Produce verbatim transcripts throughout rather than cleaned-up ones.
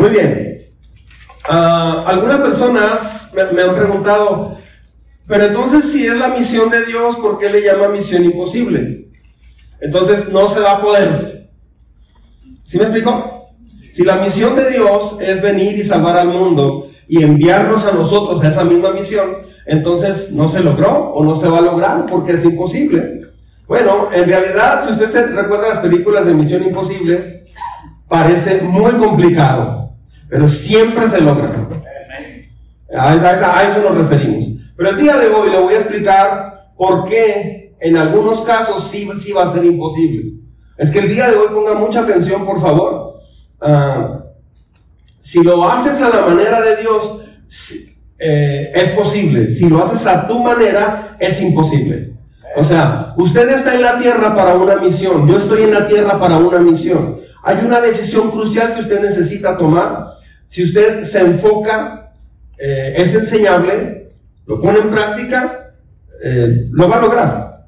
Muy bien. Uh, algunas personas me, me han preguntado, pero entonces si es la misión de Dios, ¿por qué le llama misión imposible? Entonces no se va a poder. ¿Sí me explico? Si la misión de Dios es venir y salvar al mundo y enviarnos a nosotros a esa misma misión, entonces no se logró o no se va a lograr porque es imposible. Bueno, en realidad, si usted se recuerda las películas de Misión Imposible, parece muy complicado, pero siempre se logra. A eso, a eso nos referimos. Pero el día de hoy le voy a explicar por qué en algunos casos sí, sí va a ser imposible. Es que el día de hoy ponga mucha atención, por favor. Uh, si lo haces a la manera de Dios, eh, es posible. Si lo haces a tu manera, es imposible. O sea, usted está en la tierra para una misión, yo estoy en la tierra para una misión. Hay una decisión crucial que usted necesita tomar. Si usted se enfoca, eh, es enseñable, lo pone en práctica, eh, lo va a lograr.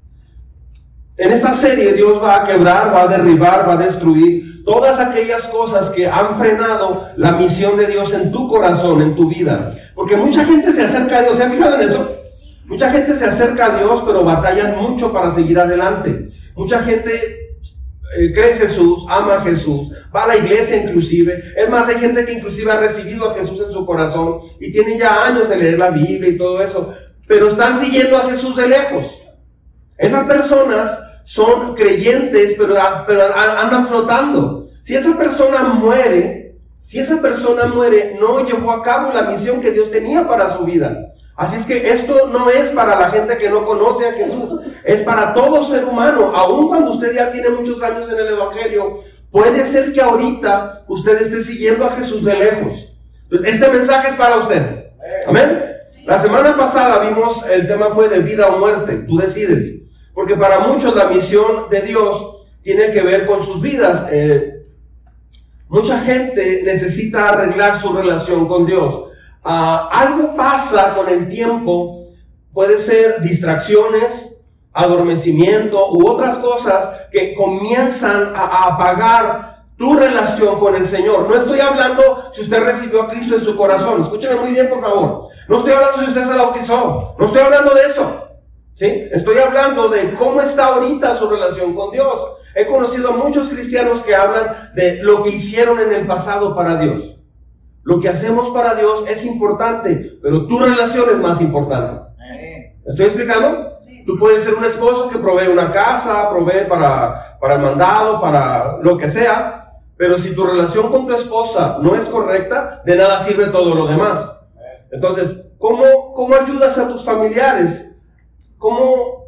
En esta serie Dios va a quebrar, va a derribar, va a destruir todas aquellas cosas que han frenado la misión de Dios en tu corazón, en tu vida. Porque mucha gente se acerca a Dios, ¿se ha fijado en eso? Mucha gente se acerca a Dios, pero batallan mucho para seguir adelante. Mucha gente eh, cree en Jesús, ama a Jesús, va a la iglesia inclusive. Es más, hay gente que inclusive ha recibido a Jesús en su corazón y tienen ya años de leer la Biblia y todo eso, pero están siguiendo a Jesús de lejos. Esas personas son creyentes, pero, pero andan flotando. Si esa persona muere, si esa persona muere, no llevó a cabo la misión que Dios tenía para su vida. Así es que esto no es para la gente que no conoce a Jesús, es para todo ser humano. Aun cuando usted ya tiene muchos años en el Evangelio, puede ser que ahorita usted esté siguiendo a Jesús de lejos. Entonces, este mensaje es para usted. Amén. La semana pasada vimos, el tema fue de vida o muerte, tú decides. Porque para muchos la misión de Dios tiene que ver con sus vidas. Eh, mucha gente necesita arreglar su relación con Dios. Uh, algo pasa con el tiempo, puede ser distracciones, adormecimiento u otras cosas que comienzan a, a apagar tu relación con el Señor. No estoy hablando si usted recibió a Cristo en su corazón, escúcheme muy bien por favor. No estoy hablando si usted se bautizó, no estoy hablando de eso, ¿sí? Estoy hablando de cómo está ahorita su relación con Dios. He conocido a muchos cristianos que hablan de lo que hicieron en el pasado para Dios. Lo que hacemos para Dios es importante, pero tu relación es más importante. ¿Me estoy explicando? Tú puedes ser un esposo que provee una casa, provee para, para el mandado, para lo que sea, pero si tu relación con tu esposa no es correcta, de nada sirve todo lo demás. Entonces, ¿cómo, cómo ayudas a tus familiares? ¿Cómo?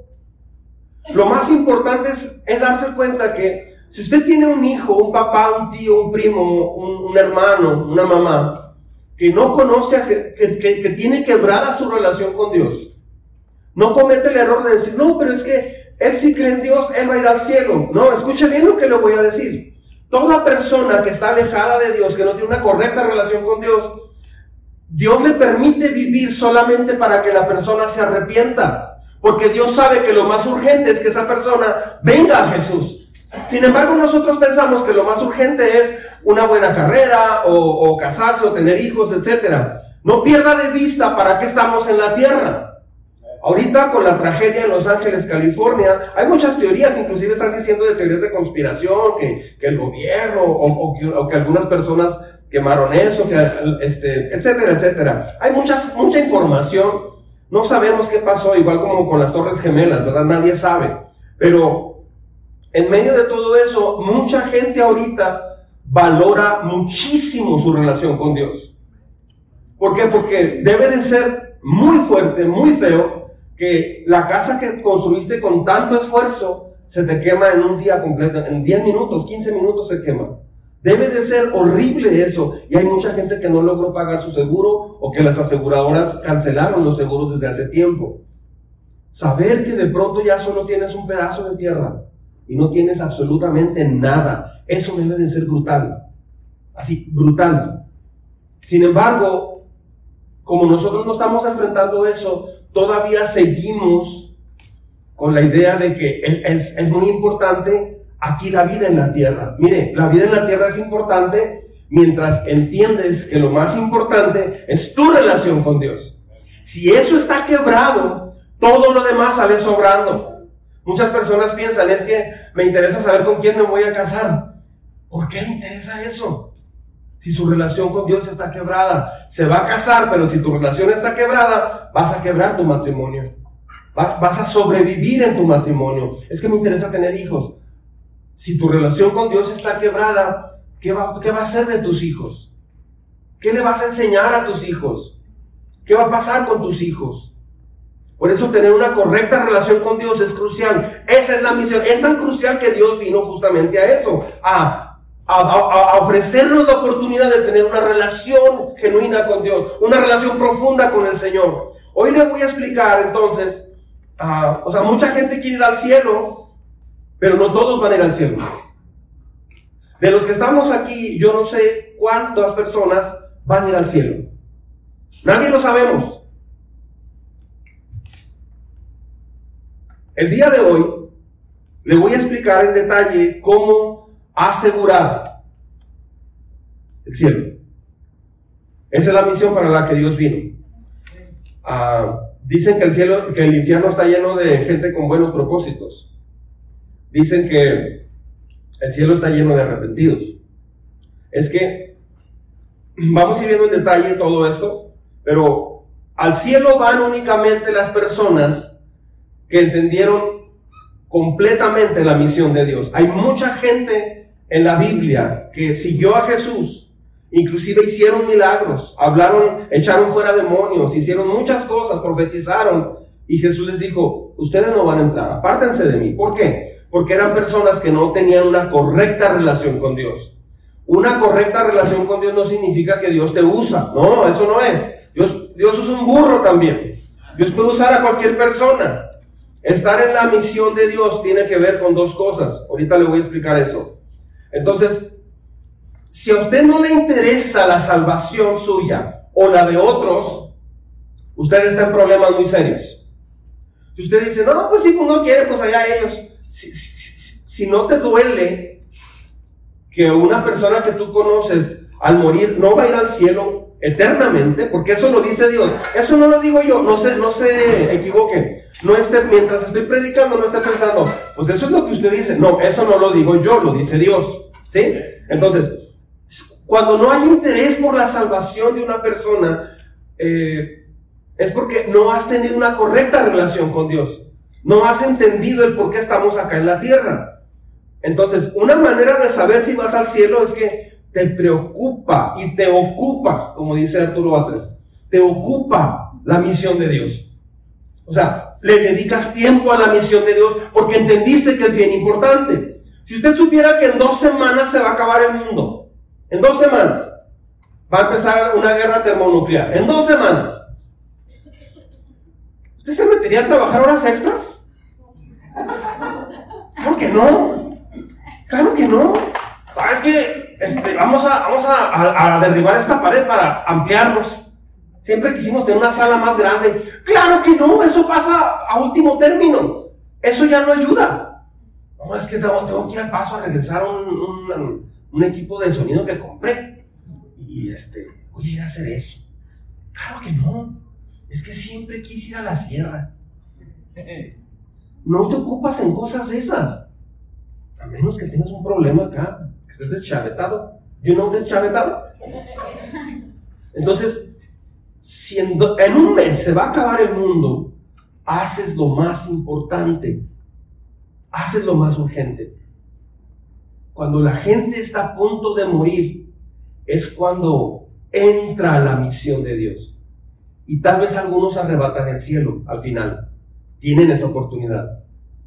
Lo más importante es, es darse cuenta que si usted tiene un hijo, un papá, un tío, un primo, un, un hermano, una mamá, que no conoce, a, que, que, que tiene quebrada su relación con Dios, no comete el error de decir, no, pero es que él sí cree en Dios, él va a ir al cielo. No, escuche bien lo que le voy a decir. Toda persona que está alejada de Dios, que no tiene una correcta relación con Dios, Dios le permite vivir solamente para que la persona se arrepienta, porque Dios sabe que lo más urgente es que esa persona venga a Jesús. Sin embargo, nosotros pensamos que lo más urgente es una buena carrera, o, o casarse, o tener hijos, etcétera. No pierda de vista para qué estamos en la tierra. Ahorita con la tragedia en Los Ángeles, California, hay muchas teorías, inclusive están diciendo de teorías de conspiración, que, que el gobierno, o, o, que, o que algunas personas quemaron eso, que, este, etcétera, etcétera. Hay muchas, mucha información, no sabemos qué pasó, igual como con las Torres Gemelas, ¿verdad? Nadie sabe, pero en medio de todo eso, mucha gente ahorita valora muchísimo su relación con Dios. ¿Por qué? Porque debe de ser muy fuerte, muy feo, que la casa que construiste con tanto esfuerzo se te quema en un día completo, en diez minutos, quince minutos se quema. Debe de ser horrible eso, y hay mucha gente que no logró pagar su seguro, o que las aseguradoras cancelaron los seguros desde hace tiempo. Saber que de pronto ya solo tienes un pedazo de tierra, y no tienes absolutamente nada, eso debe de ser brutal, así, brutal. Sin embargo, como nosotros no estamos enfrentando eso, todavía seguimos con la idea de que es, es muy importante aquí la vida en la tierra. Mire, la vida en la tierra es importante, mientras entiendes que lo más importante es tu relación con Dios. Si eso está quebrado, todo lo demás sale sobrando. Muchas personas piensan, es que me interesa saber con quién me voy a casar. ¿Por qué le interesa eso? Si su relación con Dios está quebrada, se va a casar, pero si tu relación está quebrada, vas a quebrar tu matrimonio. Vas, vas a sobrevivir en tu matrimonio. Es que me interesa tener hijos. Si tu relación con Dios está quebrada, ¿qué va, qué va a hacer de tus hijos? ¿Qué le vas a enseñar a tus hijos? ¿Qué va a pasar con tus hijos? Por eso tener una correcta relación con Dios es crucial. Esa es la misión. Es tan crucial que Dios vino justamente a eso, a, a, a, a ofrecernos la oportunidad de tener una relación genuina con Dios, una relación profunda con el Señor. Hoy les voy a explicar entonces, uh, o sea, mucha gente quiere ir al cielo, pero no todos van a ir al cielo. De los que estamos aquí, yo no sé cuántas personas van a ir al cielo. Nadie lo sabemos. El día de hoy le voy a explicar en detalle cómo asegurar el cielo. Esa es la misión para la que Dios vino. Uh, dicen que el cielo, que el infierno está lleno de gente con buenos propósitos. Dicen que el cielo está lleno de arrepentidos. Es que vamos a ir viendo en detalle todo esto, pero al cielo van únicamente las personas que entendieron completamente la misión de Dios. Hay mucha gente en la Biblia que siguió a Jesús, inclusive hicieron milagros, hablaron, echaron fuera demonios, hicieron muchas cosas, profetizaron, y Jesús les dijo, ustedes no van a entrar, apártense de mí. ¿Por qué? Porque eran personas que no tenían una correcta relación con Dios. Una correcta relación con Dios no significa que Dios te usa, no, eso no es. Dios, Dios es un burro también. Dios puede usar a cualquier persona. Estar en la misión de Dios tiene que ver con dos cosas. Ahorita le voy a explicar eso. Entonces, si a usted no le interesa la salvación suya o la de otros, usted está en problemas muy serios. Si usted dice, no, pues si no quiere, pues allá ellos. Si, si, si no te duele que una persona que tú conoces al morir no va a ir al cielo eternamente, porque eso lo dice Dios. Eso no lo digo yo, no se, no se equivoque. No esté, mientras estoy predicando, no esté pensando, pues eso es lo que usted dice. No, eso no lo digo yo, lo dice Dios. ¿Sí? Entonces, cuando no hay interés por la salvación de una persona, eh, es porque no has tenido una correcta relación con Dios. No has entendido el por qué estamos acá en la tierra. Entonces, una manera de saber si vas al cielo es que te preocupa y te ocupa, como dice Arturo Batres, te ocupa la misión de Dios. O sea, le dedicas tiempo a la misión de Dios porque entendiste que es bien importante. Si usted supiera que en dos semanas se va a acabar el mundo, en dos semanas va a empezar una guerra termonuclear, en dos semanas, ¿usted se metería a trabajar horas extras? Claro que no, claro que no. Ah, es que este, vamos, a, vamos a, a, a derribar esta pared para ampliarnos. Siempre quisimos tener una sala más grande. Claro que no, eso pasa a último término. Eso ya no ayuda. No, es que tengo, tengo que ir al paso a regresar un, un, un equipo de sonido que compré. Y este, voy a ir a hacer eso. Claro que no. Es que siempre quise ir a la sierra. No te ocupas en cosas esas. A menos que tengas un problema acá, que estés deschavetado. ¿You know deschavetado? Entonces, si en, do, en un mes se va a acabar el mundo, haces lo más importante, haces lo más urgente. Cuando la gente está a punto de morir, es cuando entra la misión de Dios. Y tal vez algunos arrebatan el cielo al final. Tienen esa oportunidad.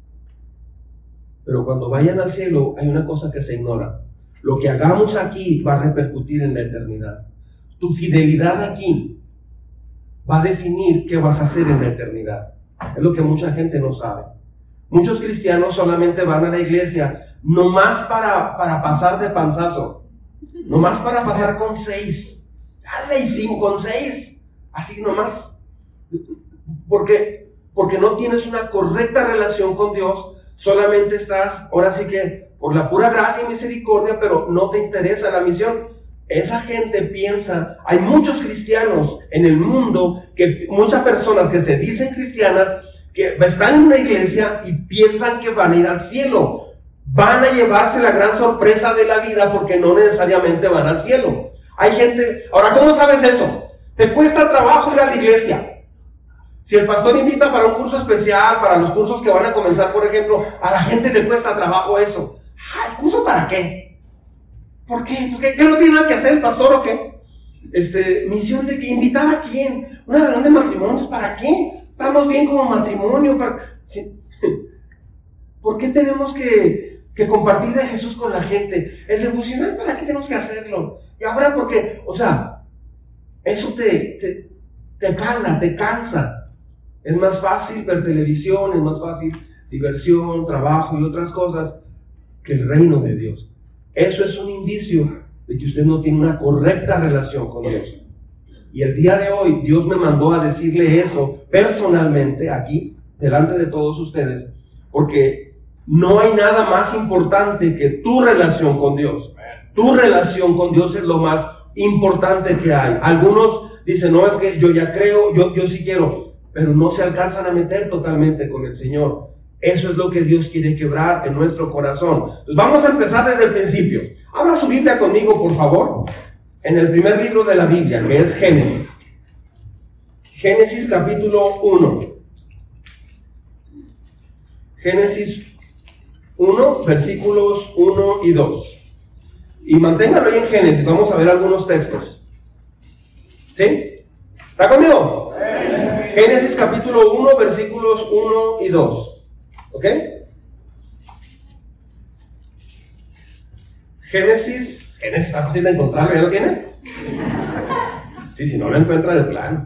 Pero cuando vayan al cielo, hay una cosa que se ignora. Lo que hagamos aquí va a repercutir en la eternidad. Tu fidelidad aquí va a definir qué vas a hacer en la eternidad. Es lo que mucha gente no sabe. Muchos cristianos solamente van a la iglesia nomás para, para pasar de panzazo, nomás para pasar con seis. Dale, y cinco con seis, así nomás. Porque, porque no tienes una correcta relación con Dios, solamente estás, ahora sí que por la pura gracia y misericordia, pero no te interesa la misión. esa gente piensa, hay muchos cristianos en el mundo, que muchas personas que se dicen cristianas, que están en una iglesia y piensan que van a ir al cielo. Van a llevarse la gran sorpresa de la vida porque no necesariamente van al cielo. Hay gente, ahora, ¿cómo sabes eso? Te cuesta trabajo ir a la iglesia. Si el pastor invita para un curso especial, para los cursos que van a comenzar, por ejemplo, a la gente le cuesta trabajo eso. Ah, ¿el curso para qué? ¿Por qué? ¿Por qué? ¿Qué no tiene nada que hacer el pastor o qué? Este, misión de que invitar a quién, una reunión de matrimonios, ¿para qué? Estamos bien como matrimonio. Para... ¿Sí? ¿Por qué tenemos que, que compartir de Jesús con la gente? El devocional, ¿para qué tenemos que hacerlo? Y ahora, ¿por qué? O sea, eso te, te, te cala, te cansa. Es más fácil ver televisión, es más fácil diversión, trabajo y otras cosas que el reino de Dios. Eso es un indicio de que usted no tiene una correcta relación con Dios. Y el día de hoy Dios me mandó a decirle eso personalmente aquí, delante de todos ustedes, porque no hay nada más importante que tu relación con Dios. Tu relación con Dios es lo más importante que hay. Algunos dicen, no, es que yo ya creo, yo, yo sí quiero, pero no se alcanzan a meter totalmente con el Señor. Eso es lo que Dios quiere quebrar en nuestro corazón. Pues vamos a empezar desde el principio. Abra su Biblia conmigo, por favor, en el primer libro de la Biblia, que es Génesis. Génesis capítulo uno. Génesis uno, versículos uno y dos. Y manténgalo ahí en Génesis, vamos a ver algunos textos. ¿Sí? ¿Está conmigo? Sí. Génesis capítulo uno, versículos uno y dos. ¿Ok? Génesis, Génesis, ¿está fácil de encontrarlo? ¿Ya lo tiene? Sí, si no lo encuentra de plano.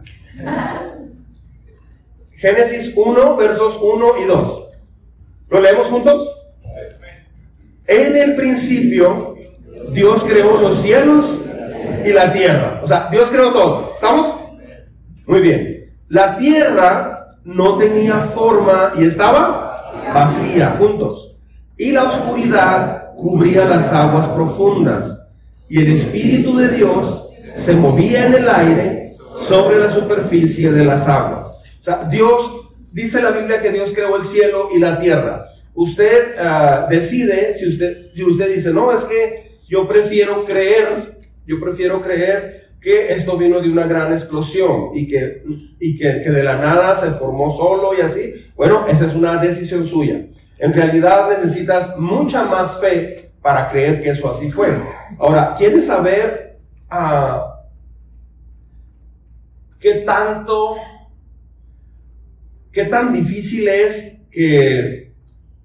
Génesis uno, versos uno y dos. ¿Lo leemos juntos? En el principio, Dios creó los cielos y la tierra. O sea, Dios creó todo. ¿Estamos? Muy bien. La tierra no tenía forma y estaba vacía, juntos. Y la oscuridad cubría las aguas profundas. Y el Espíritu de Dios se movía en el aire sobre la superficie de las aguas. O sea, Dios, dice la Biblia que Dios creó el cielo y la tierra. Usted uh, decide, si usted, si usted dice, no, es que yo prefiero creer, yo prefiero creer que esto vino de una gran explosión y que, y que, que de la nada se formó solo y así. Bueno, esa es una decisión suya. En realidad necesitas mucha más fe para creer que eso así fue. Ahora, ¿quieres saber uh, qué tanto, qué tan difícil es que,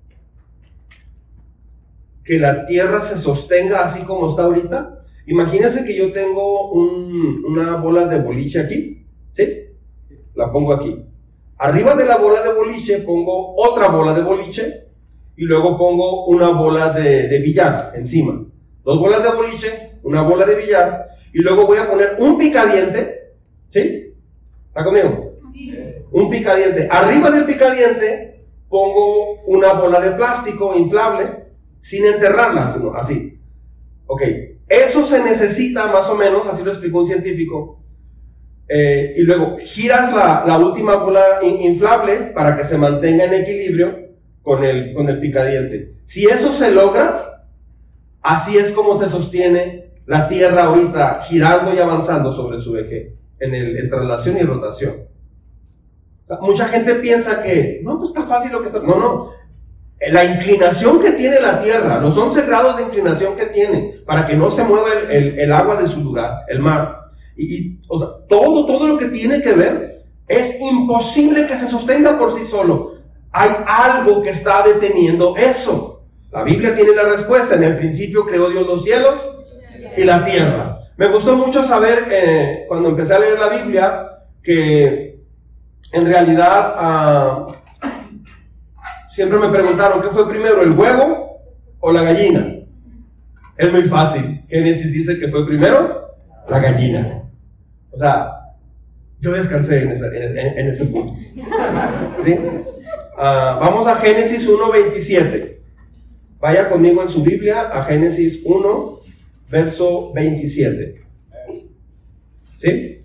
que la tierra se sostenga así como está ahorita? Imagínense que yo tengo un, una bola de boliche aquí, ¿sí? La pongo aquí. Arriba de la bola de boliche pongo otra bola de boliche y luego pongo una bola de, de billar encima. Dos bolas de boliche, una bola de billar y luego voy a poner un picadiente, ¿sí? ¿Está conmigo? Sí. Un picadiente. Arriba del picadiente pongo una bola de plástico inflable sin enterrarla, sino así. Ok. Eso se necesita más o menos, así lo explicó un científico, eh, y luego giras la, la última bola in, inflable para que se mantenga en equilibrio con el, con el picadiente. Si eso se logra, así es como se sostiene la Tierra ahorita, girando y avanzando sobre su eje, en, el, en traslación y rotación. O sea, mucha gente piensa que, no, pues está fácil lo que está... No, no. La inclinación que tiene la tierra, los once grados de inclinación que tiene, para que no se mueva el, el, el agua de su lugar, el mar, y, y o sea, todo, todo lo que tiene que ver, es imposible que se sostenga por sí solo. Hay algo que está deteniendo eso. La Biblia tiene la respuesta. En el principio creó Dios los cielos y la tierra. Me gustó mucho saber, eh, cuando empecé a leer la Biblia, que en realidad... Uh, Siempre me preguntaron, ¿qué fue primero, el huevo o la gallina? Es muy fácil. Génesis dice que fue primero la gallina. O sea, yo descansé en, esa, en, en ese punto. ¿Sí? Uh, vamos a Génesis uno veintisiete. Vaya conmigo en su Biblia a Génesis uno verso veintisiete. ¿Sí?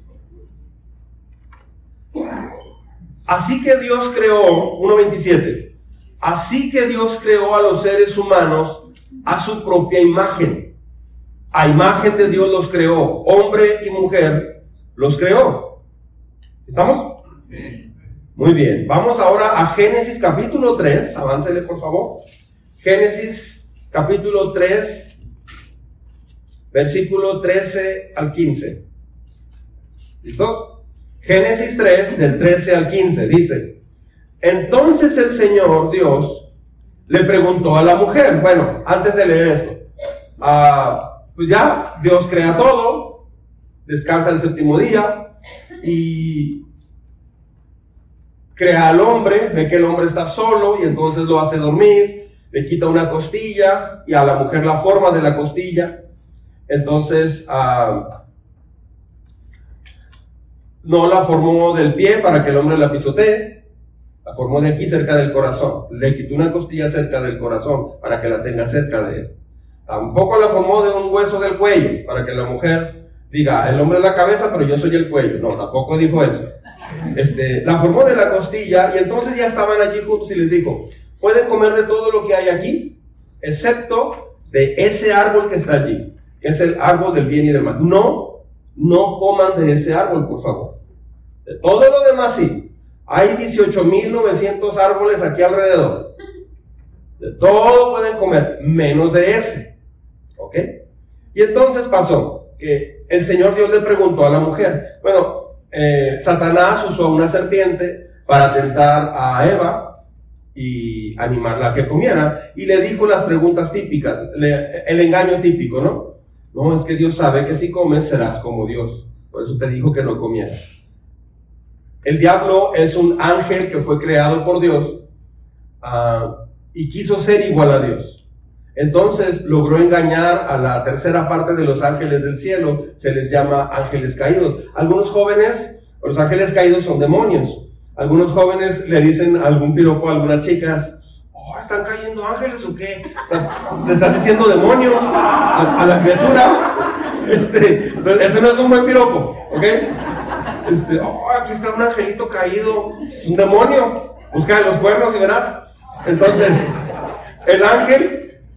Así que Dios creó, uno veintisiete. Así que Dios creó a los seres humanos a su propia imagen. A imagen de Dios los creó, hombre y mujer los creó. ¿Estamos? Muy bien, vamos ahora a Génesis capítulo tres, aváncele por favor. Génesis capítulo tres, versículo trece al quince. ¿Listos? Génesis tres, del trece al quince, dice: entonces el Señor Dios le preguntó a la mujer, bueno, antes de leer esto, uh, pues ya Dios crea todo, descansa el séptimo día y crea al hombre, ve que el hombre está solo y entonces lo hace dormir, le quita una costilla y a la mujer la forma de la costilla. Entonces uh, no la formó del pie para que el hombre la pisotee, la formó de aquí cerca del corazón, le quitó una costilla cerca del corazón para que la tenga cerca de él. Tampoco la formó de un hueso del cuello para que la mujer diga, el hombre es la cabeza pero yo soy el cuello. No, tampoco dijo eso. Este, la formó de la costilla y entonces ya estaban allí juntos y les dijo, pueden comer de todo lo que hay aquí, excepto de ese árbol que está allí, que es el árbol del bien y del mal. No, no coman de ese árbol, por favor. De todo lo demás sí. Hay dieciocho mil novecientos árboles aquí alrededor. De todo pueden comer, menos de ese. ¿Ok? Y entonces pasó que el Señor Dios le preguntó a la mujer, bueno, Eh, Satanás usó una serpiente para tentar a Eva y animarla a que comiera, y le dijo las preguntas típicas, le, el engaño típico, ¿no? No, es que Dios sabe que si comes serás como Dios, por eso te dijo que no comieras. El diablo es un ángel que fue creado por Dios uh, y quiso ser igual a Dios. Entonces logró engañar a la tercera parte de los ángeles del cielo, se les llama ángeles caídos. Algunos jóvenes, los ángeles caídos son demonios. Algunos jóvenes le dicen algún piropo a algunas chicas, oh, ¿están cayendo ángeles o qué? O sea, le estás diciendo demonio a, a la criatura. Este, entonces, ese no es un buen piropo, ¿ok? Este, oh, aquí está un angelito caído, es un demonio, busca los cuernos y verás. Entonces, el ángel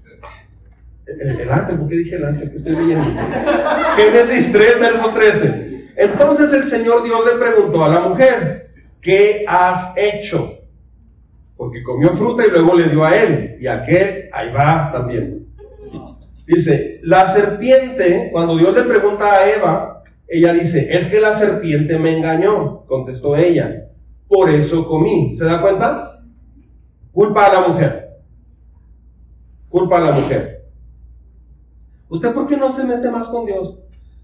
El, el ángel, ¿por qué dije el ángel? Que estoy leyendo. Génesis tres, verso trece. Entonces el Señor Dios le preguntó a la mujer, ¿qué has hecho? Porque comió fruta y luego le dio a él, y a aquel, ahí va también. Dice, la serpiente, cuando Dios le pregunta a Eva, ella dice, es que la serpiente me engañó, contestó ella, por eso comí. ¿Se da cuenta? Culpa a la mujer. Culpa a la mujer. ¿Usted por qué no se mete más con Dios?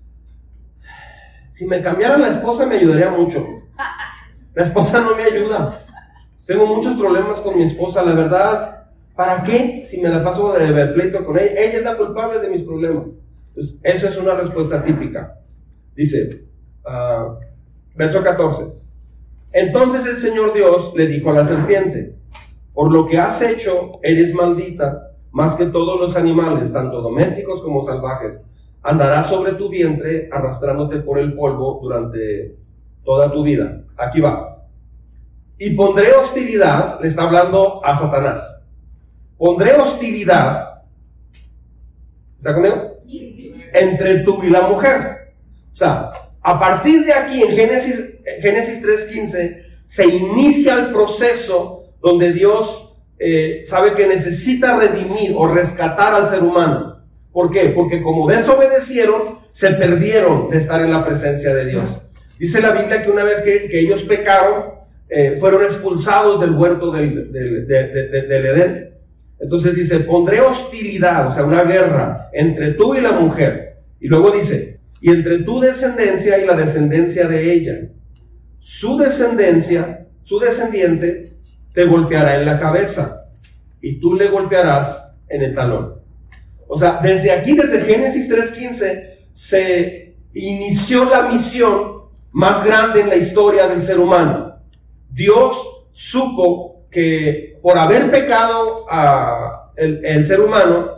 Si me cambiaran la esposa me ayudaría mucho. La esposa no me ayuda. Tengo muchos problemas con mi esposa, la verdad. ¿Para qué? Si me la paso de, de pleito con ella. Ella es la culpable de mis problemas. Entonces, eso es una respuesta típica. Dice, uh, verso catorce. Entonces el Señor Dios le dijo a la serpiente, por lo que has hecho, eres maldita más que todos los animales, tanto domésticos como salvajes. Andarás sobre tu vientre, arrastrándote por el polvo durante toda tu vida. Aquí va. Y pondré hostilidad, le está hablando a Satanás. Pondré hostilidad, ¿está conmigo? Entre tú y la mujer. O sea, a partir de aquí, en Génesis, Génesis tres quince, se inicia el proceso donde Dios Eh, sabe que necesita redimir o rescatar al ser humano. ¿Por qué? Porque como desobedecieron, se perdieron de estar en la presencia de Dios. Dice la Biblia que una vez que, que ellos pecaron, eh, fueron expulsados del huerto del, del, de, de, de, del Edén. Entonces dice, pondré hostilidad, o sea, una guerra entre tú y la mujer. Y luego dice, y entre tu descendencia y la descendencia de ella. Su descendencia, su descendiente, te golpeará en la cabeza y tú le golpearás en el talón. O sea, desde aquí, desde Génesis tres quince, se inició la misión más grande en la historia del ser humano. Dios supo que por haber pecado a el, el ser humano,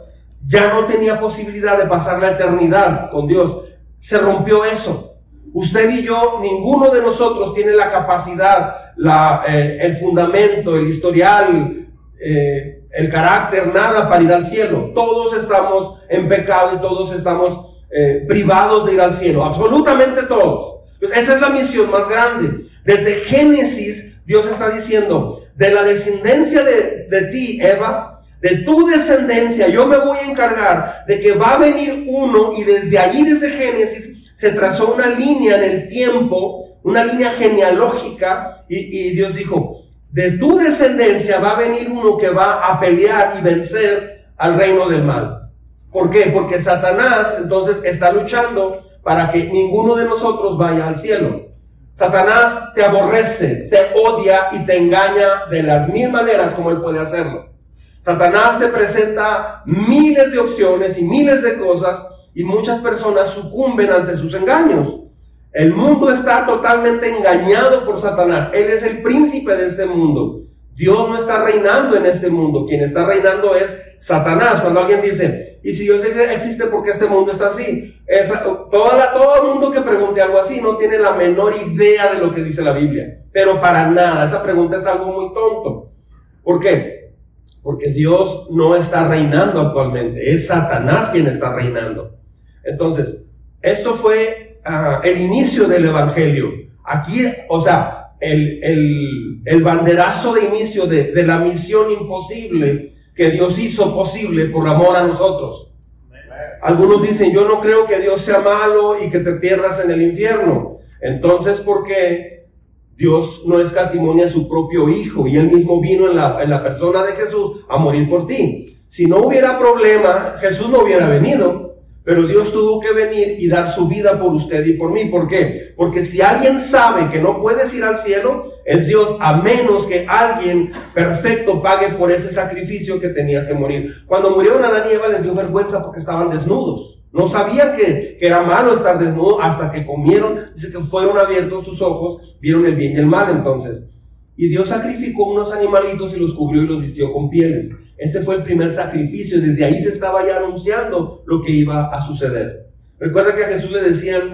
ya no tenía posibilidad de pasar la eternidad con Dios. Se rompió eso. Usted y yo, ninguno de nosotros tiene la capacidad, la, eh, el fundamento, el historial, eh, el carácter, nada para ir al cielo. Todos estamos en pecado y todos estamos eh, privados de ir al cielo. Absolutamente todos. Pues esa es la misión más grande. Desde Génesis, Dios está diciendo, de la descendencia de, de ti, Eva, de tu descendencia, yo me voy a encargar de que va a venir uno, y desde allí, desde Génesis, se trazó una línea en el tiempo, una línea genealógica, y, y Dios dijo, de tu descendencia va a venir uno que va a pelear y vencer al reino del mal. ¿Por qué? Porque Satanás entonces está luchando para que ninguno de nosotros vaya al cielo. Satanás te aborrece, te odia y te engaña de las mil maneras como él puede hacerlo. Satanás te presenta miles de opciones y miles de cosas, y muchas personas sucumben ante sus engaños. El mundo está totalmente engañado por Satanás. Él es el príncipe de este mundo. Dios no está reinando en este mundo. Quien está reinando es Satanás. Cuando alguien dice, ¿y si Dios existe, por qué este mundo está así? Es, toda la, todo el mundo que pregunte algo así no tiene la menor idea de lo que dice la Biblia. Pero para nada. Esa pregunta es algo muy tonto. ¿Por qué? Porque Dios no está reinando actualmente. Es Satanás quien está reinando. Entonces, esto fue Uh, el inicio del evangelio. Aquí, o sea, el, el, el banderazo de inicio de, de la misión imposible que Dios hizo posible por amor a nosotros. Algunos dicen, yo no creo que Dios sea malo y que te pierdas en el infierno. Entonces, ¿por qué Dios no escatimó a su propio hijo? Y él mismo vino en la, en la persona de Jesús a morir por ti. Si no hubiera problema, Jesús no hubiera venido. Pero Dios tuvo que venir y dar su vida por usted y por mí. ¿Por qué? Porque si alguien sabe que no puedes ir al cielo, es Dios, a menos que alguien perfecto pague por ese sacrificio que tenía que morir. Cuando murieron Adán y Eva les dio vergüenza porque estaban desnudos. No sabían que, que era malo estar desnudo hasta que comieron. Dice que fueron abiertos sus ojos, vieron el bien y el mal entonces. Y Dios sacrificó unos animalitos y los cubrió y los vistió con pieles. Ese fue el primer sacrificio. Desde ahí se estaba ya anunciando lo que iba a suceder. Recuerda que a Jesús le decían,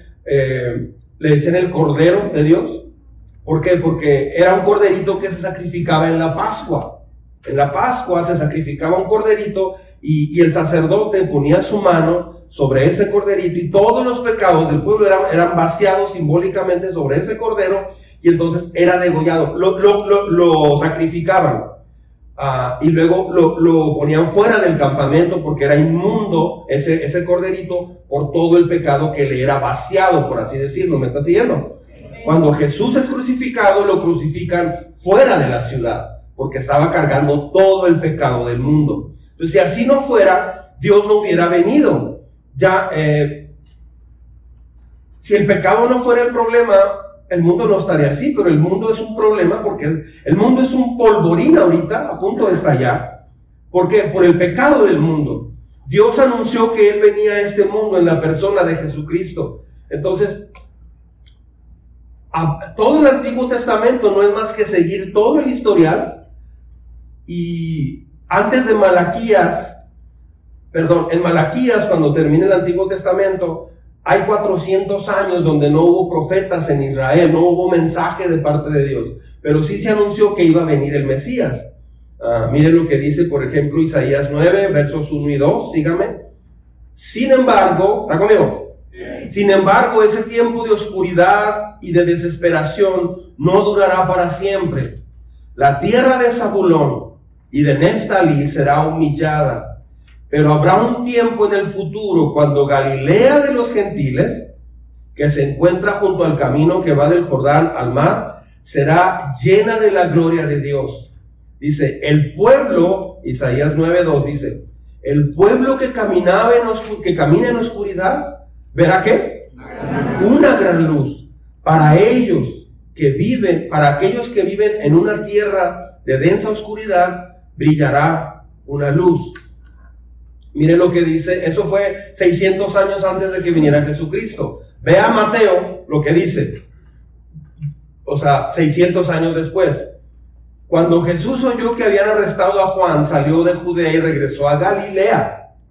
eh, le decían el Cordero de Dios. ¿Por qué? Porque era un corderito que se sacrificaba en la Pascua. En la Pascua se sacrificaba un corderito y, y el sacerdote ponía su mano sobre ese corderito y todos los pecados del pueblo eran, eran vaciados simbólicamente sobre ese cordero, y entonces era degollado. Lo, lo, lo, lo sacrificaban. Uh, y luego lo, lo ponían fuera del campamento porque era inmundo ese, ese corderito por todo el pecado que le era vaciado, por así decirlo. ¿Me está siguiendo? Cuando Jesús es crucificado, lo crucifican fuera de la ciudad porque estaba cargando todo el pecado del mundo. Entonces, si así no fuera, Dios no hubiera venido. Ya, eh, si el pecado no fuera el problema, el mundo no estaría así, pero el mundo es un problema porque el mundo es un polvorín ahorita, a punto de estallar. ¿Por qué? Por el pecado del mundo. Dios anunció que Él venía a este mundo en la persona de Jesucristo. Entonces, a, todo el Antiguo Testamento no es más que seguir todo el historial. Y antes de Malaquías, perdón, en Malaquías, cuando termine el Antiguo Testamento, hay cuatrocientos años donde no hubo profetas en Israel, no hubo mensaje de parte de Dios, pero sí se anunció que iba a venir el Mesías. Uh, miren lo que dice, por ejemplo, Isaías nueve, versos uno y dos, sígame. Sin embargo, ¿está conmigo? Sí. Sin embargo, ese tiempo de oscuridad y de desesperación no durará para siempre. La tierra de Zabulón y de Neftalí será humillada. Pero habrá un tiempo en el futuro cuando Galilea de los gentiles, que se encuentra junto al camino que va del Jordán al mar, será llena de la gloria de Dios. Dice, el pueblo, Isaías nueve dos dice, el pueblo que caminaba en oscur- que camina en oscuridad, ¿verá qué? Una gran luz. Para ellos que viven, para aquellos que viven en una tierra de densa oscuridad, brillará una luz. Miren lo que dice, eso fue seiscientos años antes de que viniera Jesucristo. Vea Mateo lo que dice, o sea, seiscientos años después. Cuando Jesús oyó que habían arrestado a Juan, salió de Judea y regresó a Galilea.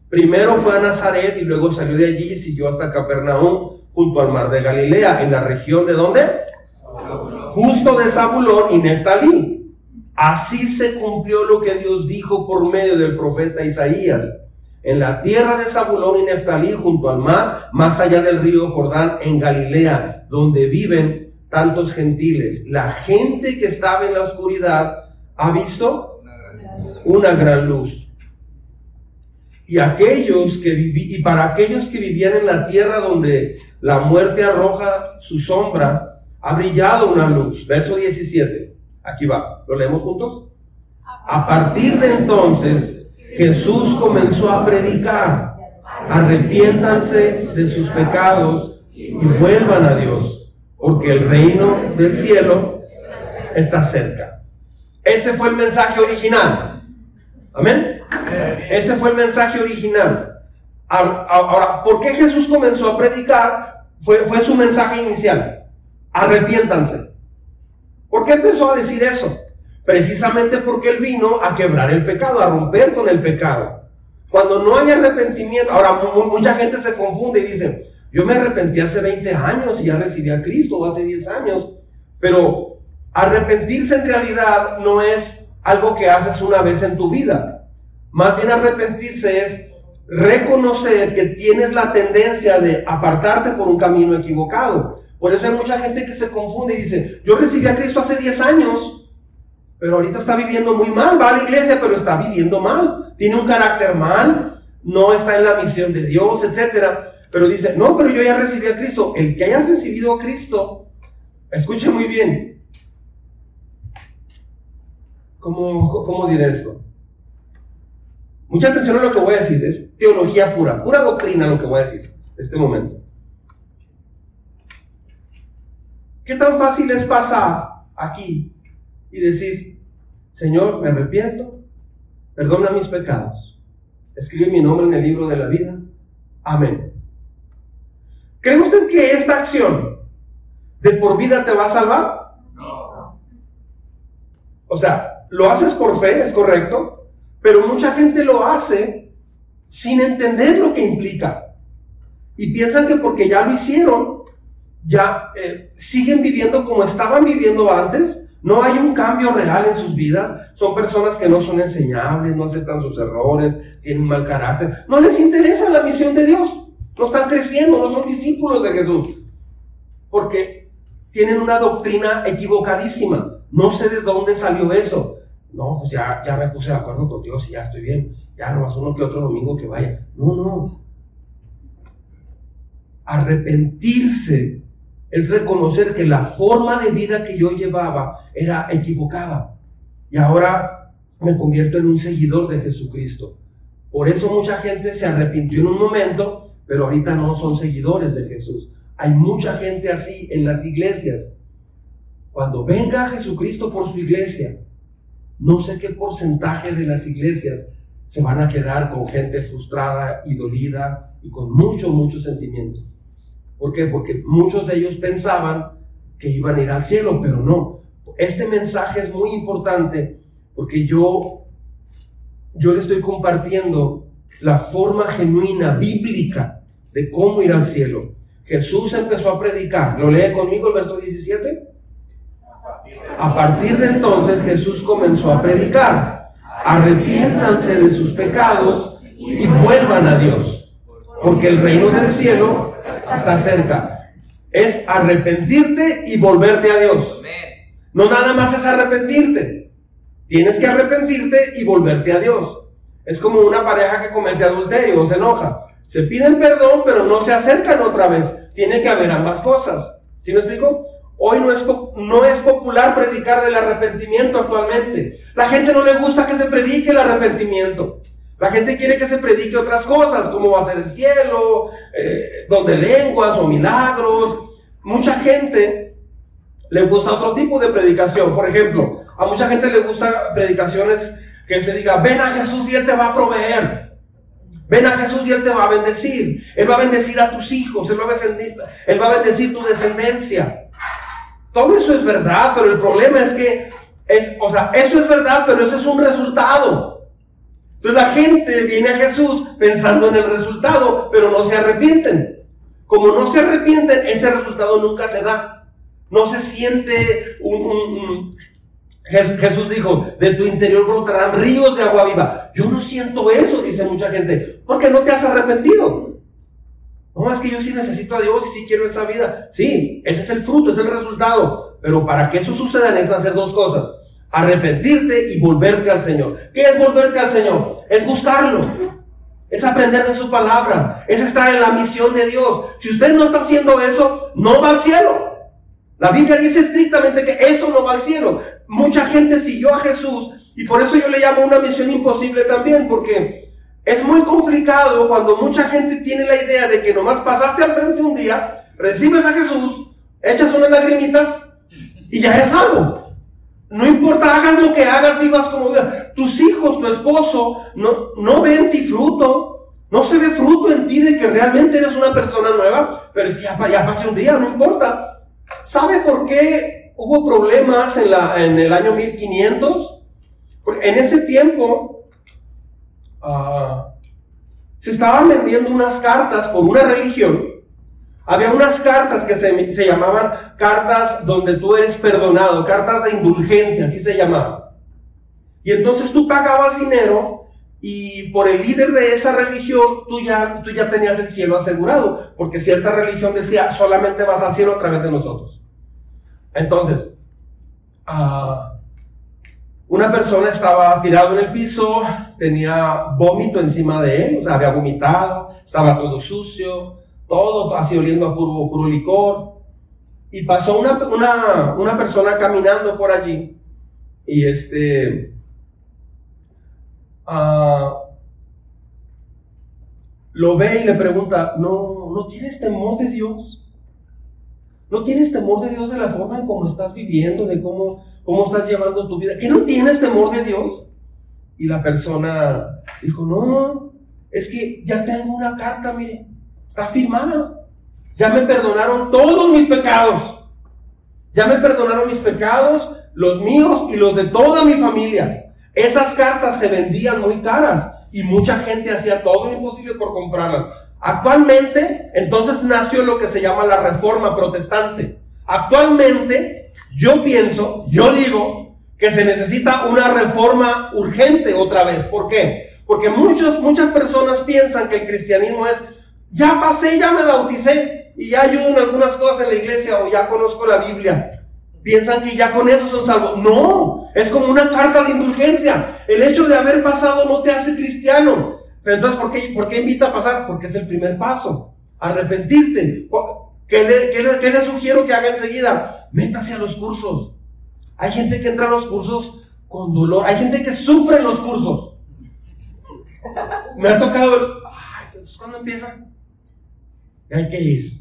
Primero fue a Nazaret y luego salió de allí y siguió hasta Capernaum, junto al mar de Galilea, en la región de ¿dónde? Justo de Zabulón y Neftalí. Así se cumplió lo que Dios dijo por medio del profeta Isaías. En la tierra de Zabulón y Neftalí, junto al mar, más allá del río Jordán, en Galilea, donde viven tantos gentiles. La gente que estaba en la oscuridad ha visto una gran luz. Y aquellos que viví, y para aquellos que vivían en la tierra donde la muerte arroja su sombra, ha brillado una luz. Verso diecisiete. Aquí va. ¿Lo leemos juntos? A partir de entonces, Jesús comenzó a predicar: arrepiéntanse de sus pecados y vuelvan a Dios, porque el reino del cielo está cerca. Ese fue el mensaje original. Amén. Ese fue el mensaje original. Ahora, ¿por qué Jesús comenzó a predicar? Fue, fue su mensaje inicial: arrepiéntanse. ¿Por qué empezó a decir eso? Precisamente porque Él vino a quebrar el pecado, a romper con el pecado. Cuando no hay arrepentimiento, ahora mucha gente se confunde y dice: yo me arrepentí hace veinte años y ya recibí a Cristo, o hace diez años. Pero arrepentirse en realidad no es algo que haces una vez en tu vida. Más bien arrepentirse es reconocer que tienes la tendencia de apartarte por un camino equivocado. Por eso hay mucha gente que se confunde y dice: yo recibí a Cristo hace diez años, pero ahorita está viviendo muy mal, va a la iglesia, pero está viviendo mal, tiene un carácter mal, no está en la misión de Dios, etcétera. Pero dice: no, pero yo ya recibí a Cristo. El que hayas recibido a Cristo, escuche muy bien. ¿Cómo, cómo diré esto? Mucha atención a lo que voy a decir. Es teología pura, pura doctrina lo que voy a decir en este momento. ¿Qué tan fácil es pasar aquí y decir: Señor, me arrepiento, perdona mis pecados, escribe mi nombre en el libro de la vida, amén? ¿Cree usted que esta acción de por vida te va a salvar? No. O sea, lo haces por fe, es correcto, pero mucha gente lo hace sin entender lo que implica. Y piensan que porque ya lo hicieron, ya eh, siguen viviendo como estaban viviendo antes. No hay un cambio real en sus vidas. Son personas que no son enseñables, no aceptan sus errores, tienen mal carácter. No les interesa la misión de Dios. No están creciendo, no son discípulos de Jesús. Porque tienen una doctrina equivocadísima. No sé de dónde salió eso. No, pues ya, ya me puse de acuerdo con Dios y ya estoy bien. Ya nomás uno que otro domingo que vaya. No, no. Arrepentirse es reconocer que la forma de vida que yo llevaba era equivocada. Y ahora me convierto en un seguidor de Jesucristo. Por eso mucha gente se arrepintió en un momento, pero ahorita no son seguidores de Jesús. Hay mucha gente así en las iglesias. Cuando venga Jesucristo por su iglesia, no sé qué porcentaje de las iglesias se van a quedar con gente frustrada y dolida y con mucho, mucho sentimiento. ¿Por qué? Porque muchos de ellos pensaban que iban a ir al cielo, pero no. Este mensaje es muy importante porque yo, yo le estoy compartiendo la forma genuina, bíblica, de cómo ir al cielo. Jesús empezó a predicar. ¿Lo lee conmigo el verso diecisiete? A partir de entonces Jesús comenzó a predicar: arrepiéntanse de sus pecados y vuelvan a Dios, porque el reino del cielo está cerca. Es arrepentirte y volverte a Dios. No nada más es arrepentirte. Tienes que arrepentirte y volverte a Dios. Es como una pareja que comete adulterio o se enoja. Se piden perdón, pero no se acercan otra vez. Tiene que haber ambas cosas. ¿Sí me explico? Hoy no es, no es popular predicar del arrepentimiento actualmente. La gente no le gusta que se predique el arrepentimiento. La gente quiere que se predique otras cosas, como va a ser el cielo, eh, don de lenguas o milagros. Mucha gente le gusta otro tipo de predicación. Por ejemplo, a mucha gente le gusta predicaciones que se diga: ven a Jesús y Él te va a proveer. Ven a Jesús y Él te va a bendecir. Él va a bendecir a tus hijos. Él va a bendecir, Él va a bendecir tu descendencia. Todo eso es verdad, pero el problema es que, es, o sea, eso es verdad, pero eso es un resultado. Entonces la gente viene a Jesús pensando en el resultado, pero no se arrepienten. Como no se arrepienten, ese resultado nunca se da. No se siente un... un, un Jesús dijo, de tu interior brotarán ríos de agua viva. Yo no siento eso, dice mucha gente, porque no te has arrepentido. No, es que yo sí necesito a Dios y sí quiero esa vida. Sí, ese es el fruto, es el resultado. Pero para que eso suceda necesitas hacer dos cosas: arrepentirte y volverte al Señor. ¿Qué es volverte al Señor? Es buscarlo, es aprender de su palabra, es estar en la misión de Dios. Si usted no está haciendo eso, no va al cielo. La Biblia dice estrictamente que eso no va al cielo. Mucha gente siguió a Jesús y por eso yo le llamo una misión imposible también, porque es muy complicado cuando mucha gente tiene la idea de que nomás pasaste al frente un día, recibes a Jesús, echas unas lagrimitas y ya eres salvo. No importa, hagas lo que hagas, vivas como vivas. Tus hijos, tu esposo, no, no ve en ti fruto, no se ve fruto en ti de que realmente eres una persona nueva, pero es que ya, ya pasé un día, no importa. ¿Sabe por qué hubo problemas en, la, en el año mil quinientos? Porque en ese tiempo uh, se estaban vendiendo unas cartas por una religión. Había unas cartas que se, se llamaban cartas donde tú eres perdonado, cartas de indulgencia, así se llamaban. Y entonces tú pagabas dinero y por el líder de esa religión tú ya, tú ya tenías el cielo asegurado, porque cierta religión decía, solamente vas al cielo a través de nosotros. Entonces, uh, una persona estaba tirado en el piso, tenía vómito encima de él, o sea, había vomitado, estaba todo sucio, todo así oliendo a puro, puro licor. Y pasó una, una, una persona caminando por allí y este... Uh, lo ve y le pregunta, ¿no, ¿no tienes temor de Dios? ¿No tienes temor de Dios de la forma en cómo estás viviendo, de cómo, cómo estás llevando tu vida? ¿Que no tienes temor de Dios? Y la persona dijo, no, es que ya tengo una carta, mire, está firmada. Ya me perdonaron todos mis pecados. Ya me perdonaron mis pecados, los míos y los de toda mi familia. Esas cartas se vendían muy caras y mucha gente hacía todo lo imposible por comprarlas. Actualmente, entonces nació lo que se llama la Reforma Protestante. Actualmente, yo pienso, yo digo que se necesita una reforma urgente otra vez. ¿Por qué? Porque muchos, muchas personas piensan que el cristianismo es, ya pasé, ya me bauticé y ya ayudo en algunas cosas en la iglesia o ya conozco la Biblia. Piensan que ya con eso son salvos. No, es como una carta de indulgencia. El hecho de haber pasado no te hace cristiano. Pero entonces, ¿por qué, por qué invita a pasar? Porque es el primer paso. Arrepentirte. ¿Qué le, qué le, qué le sugiero que haga enseguida? Métase a los cursos. Hay gente que entra a los cursos con dolor. Hay gente que sufre en los cursos. Me ha tocado ver, ay, entonces ¿cuándo empiezan? Hay que ir.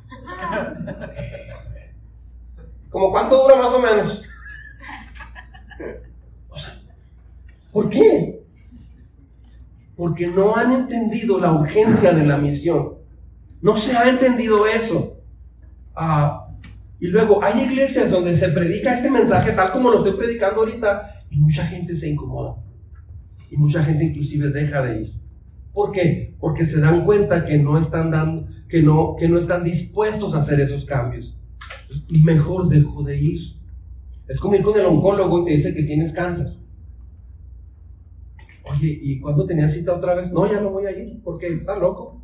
¿Cómo cuánto dura más o menos? O sea, ¿por qué? Porque no han entendido la urgencia de la misión. No se ha entendido eso. Ah, y luego hay iglesias donde se predica este mensaje tal como lo estoy predicando ahorita y mucha gente se incomoda. Y mucha gente inclusive deja de ir. ¿Por qué? Porque se dan cuenta que no están dando, que no, que no están dispuestos a hacer esos cambios. Mejor dejo de ir. Es como ir con el oncólogo y te dice que tienes cáncer. Oye, ¿y cuándo tenías cita otra vez? No, ya no voy a ir porque está loco.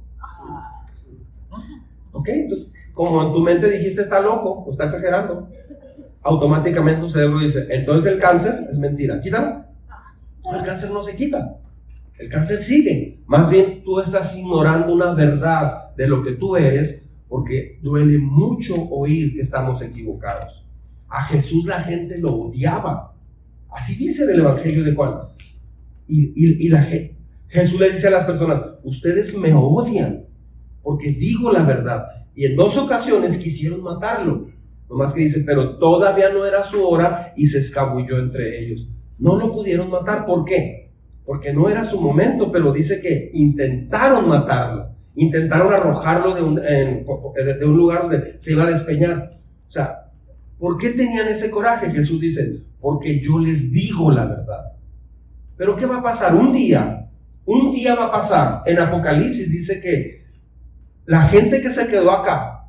Ok, entonces, como en tu mente dijiste está loco o está exagerando, automáticamente tu cerebro dice, entonces el cáncer es mentira, quítalo. No, el cáncer no se quita. El cáncer sigue. Más bien tú estás ignorando una verdad de lo que tú eres, porque duele mucho oír que estamos equivocados. A Jesús la gente lo odiaba. Así dice en el Evangelio de Juan. Y, y, y la, Jesús le dice a las personas, ustedes me odian porque digo la verdad. Y en dos ocasiones quisieron matarlo. Nomás que dice, pero todavía no era su hora y se escabulló entre ellos. No lo pudieron matar. ¿Por qué? Porque no era su momento, pero dice que intentaron matarlo. Intentaron arrojarlo de un, en, de un lugar donde se iba a despeñar. O sea, ¿por qué tenían ese coraje? Jesús dice, porque yo les digo la verdad. Pero ¿qué va a pasar? Un día Un día va a pasar. En Apocalipsis dice que la gente que se quedó acá,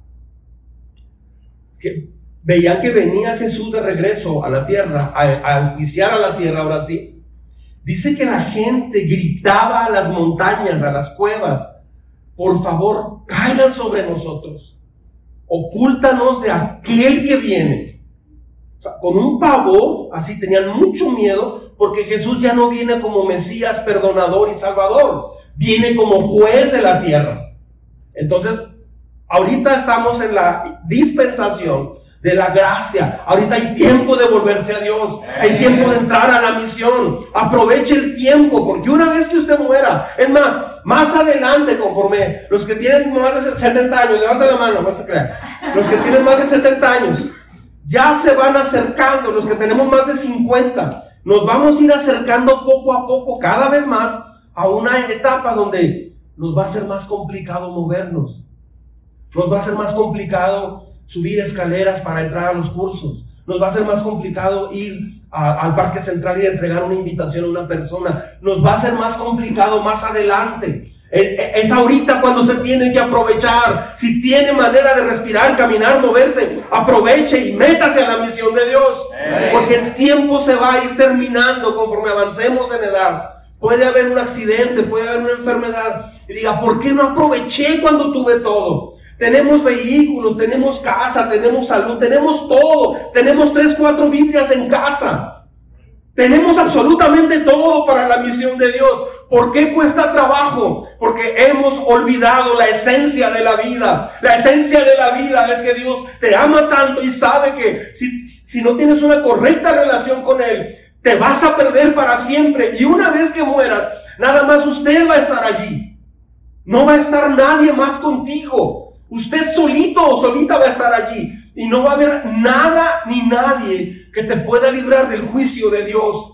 que veían que venía Jesús de regreso a la tierra, a, a juiciar a la tierra ahora sí. Dice que la gente gritaba a las montañas, a las cuevas: por favor, caigan sobre nosotros, ocúltanos de aquel que viene. O sea, con un pavor, así tenían mucho miedo, porque Jesús ya no viene como Mesías, perdonador y salvador, viene como juez de la tierra. Entonces, ahorita estamos en la dispensación de la gracia. Ahorita hay tiempo de volverse a Dios, hay tiempo de entrar a la misión. Aproveche el tiempo, porque una vez que usted muera, es más, más adelante, conforme los que tienen más de setenta años, levanta la mano, no se crean, los que tienen más de setenta años ya se van acercando. Los que tenemos más de cincuenta, nos vamos a ir acercando poco a poco, cada vez más, a una etapa donde nos va a ser más complicado movernos, nos va a ser más complicado subir escaleras para entrar a los cursos, nos va a ser más complicado ir a, al Parque Central y entregar una invitación a una persona, nos va a ser más complicado más adelante. Es, es ahorita cuando se tiene que aprovechar. Si tiene manera de respirar, caminar, moverse, aproveche y métase a la misión de Dios, porque el tiempo se va a ir terminando conforme avancemos en edad. Puede haber un accidente, puede haber una enfermedad, y diga: ¿por qué no aproveché cuando tuve todo? Tenemos vehículos, tenemos casa, tenemos salud, tenemos todo. Tenemos tres, cuatro Biblias en casa. Tenemos absolutamente todo para la misión de Dios. ¿Por qué cuesta trabajo? Porque hemos olvidado la esencia de la vida. La esencia de la vida es que Dios te ama tanto y sabe que si, si no tienes una correcta relación con Él, te vas a perder para siempre. Y una vez que mueras, nada más usted va a estar allí. No va a estar nadie más contigo. Usted solito o solita va a estar allí. Y no va a haber nada ni nadie que te pueda librar del juicio de Dios.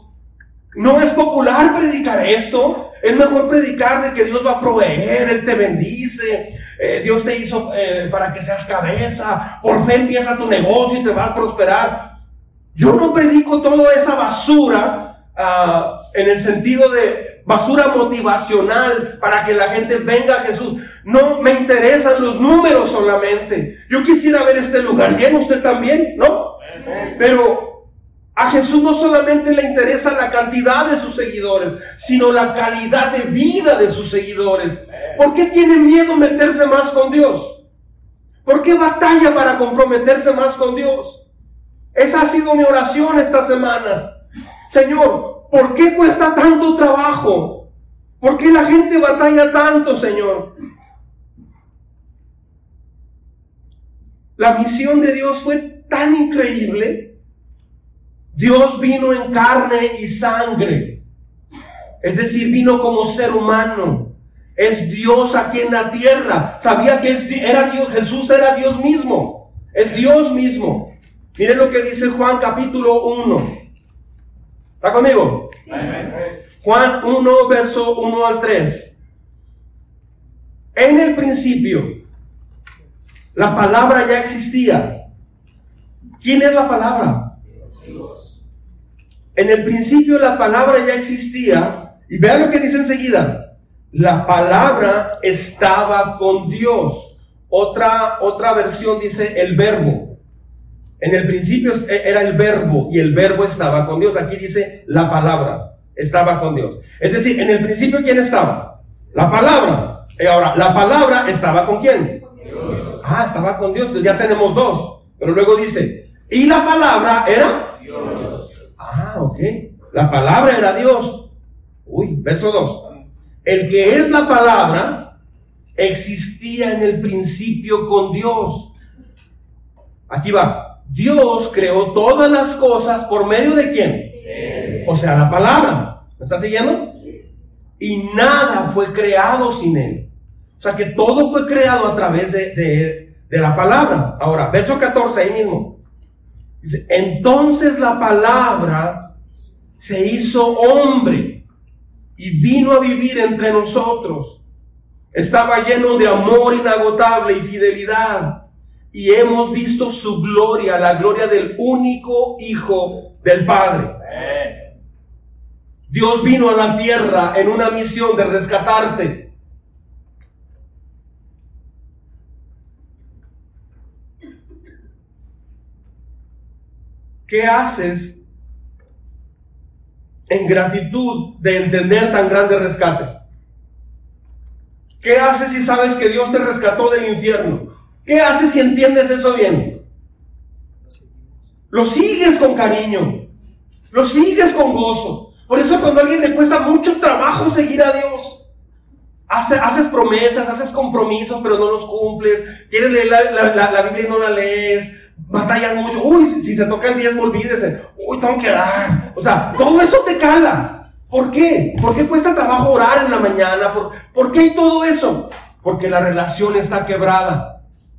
No es popular predicar esto. Es mejor predicar de que Dios va a proveer, Él te bendice, eh, Dios te hizo eh, para que seas cabeza, por fe empieza tu negocio y te va a prosperar. Yo no predico toda esa basura uh, en el sentido de basura motivacional para que la gente venga a Jesús. No me interesan los números solamente. Yo quisiera ver este lugar lleno, usted también, ¿no? Pero a Jesús no solamente le interesa la cantidad de sus seguidores, sino la calidad de vida de sus seguidores. ¿Por qué tiene miedo meterse más con Dios? ¿Por qué batalla para comprometerse más con Dios? Esa ha sido mi oración estas semanas. Señor, ¿por qué cuesta tanto trabajo? ¿Por qué la gente batalla tanto, Señor? La misión de Dios fue tan increíble. Dios vino en carne y sangre. Es decir, vino como ser humano. Es Dios aquí en la tierra. Sabía que era Dios. Jesús era Dios mismo. Es Dios mismo. Miren lo que dice Juan capítulo uno. ¿Está conmigo? Sí. Juan uno, verso uno al tres. En el principio, la palabra ya existía. ¿Quién es la palabra? Dios. En el principio la palabra ya existía. Y vean lo que dice enseguida. La palabra estaba con Dios. Otra, otra versión dice el verbo. En el principio era el verbo y el verbo estaba con Dios. Aquí dice la palabra estaba con Dios. Es decir, en el principio ¿quién estaba? La palabra. Y ahora, ¿la palabra estaba con quién? Dios. Ah, estaba con Dios. Entonces ya tenemos dos. Pero luego dice, ¿y la palabra era? Dios. Ah, ok. La palabra era Dios. Uy, verso dos. El que es la palabra existía en el principio con Dios. Aquí va. Dios creó todas las cosas por medio de quién? O sea, la palabra. ¿Me está siguiendo? Y nada fue creado sin Él. O sea que todo fue creado a través de, de, de la palabra. Ahora, verso catorce, ahí mismo. Dice, entonces la palabra se hizo hombre y vino a vivir entre nosotros. Estaba lleno de amor inagotable y fidelidad. Y hemos visto su gloria, la gloria del único Hijo del Padre. Dios vino a la tierra en una misión de rescatarte. ¿Qué haces en gratitud de entender tan grande rescate? ¿Qué haces si sabes que Dios te rescató del infierno? ¿Qué haces si entiendes eso bien? Lo sigues con cariño, lo sigues con gozo. Por eso cuando a alguien le cuesta mucho trabajo seguir a Dios, hace, haces promesas, haces compromisos, pero no los cumples, quieres leer la, la, la, la Biblia y no la lees, batallas mucho, uy, si se toca el diezmo, olvídese, uy, tengo que dar, o sea, todo eso te cala. ¿Por qué? ¿Por qué cuesta trabajo orar en la mañana? ¿Por, ¿por qué hay todo eso? Porque la relación está quebrada.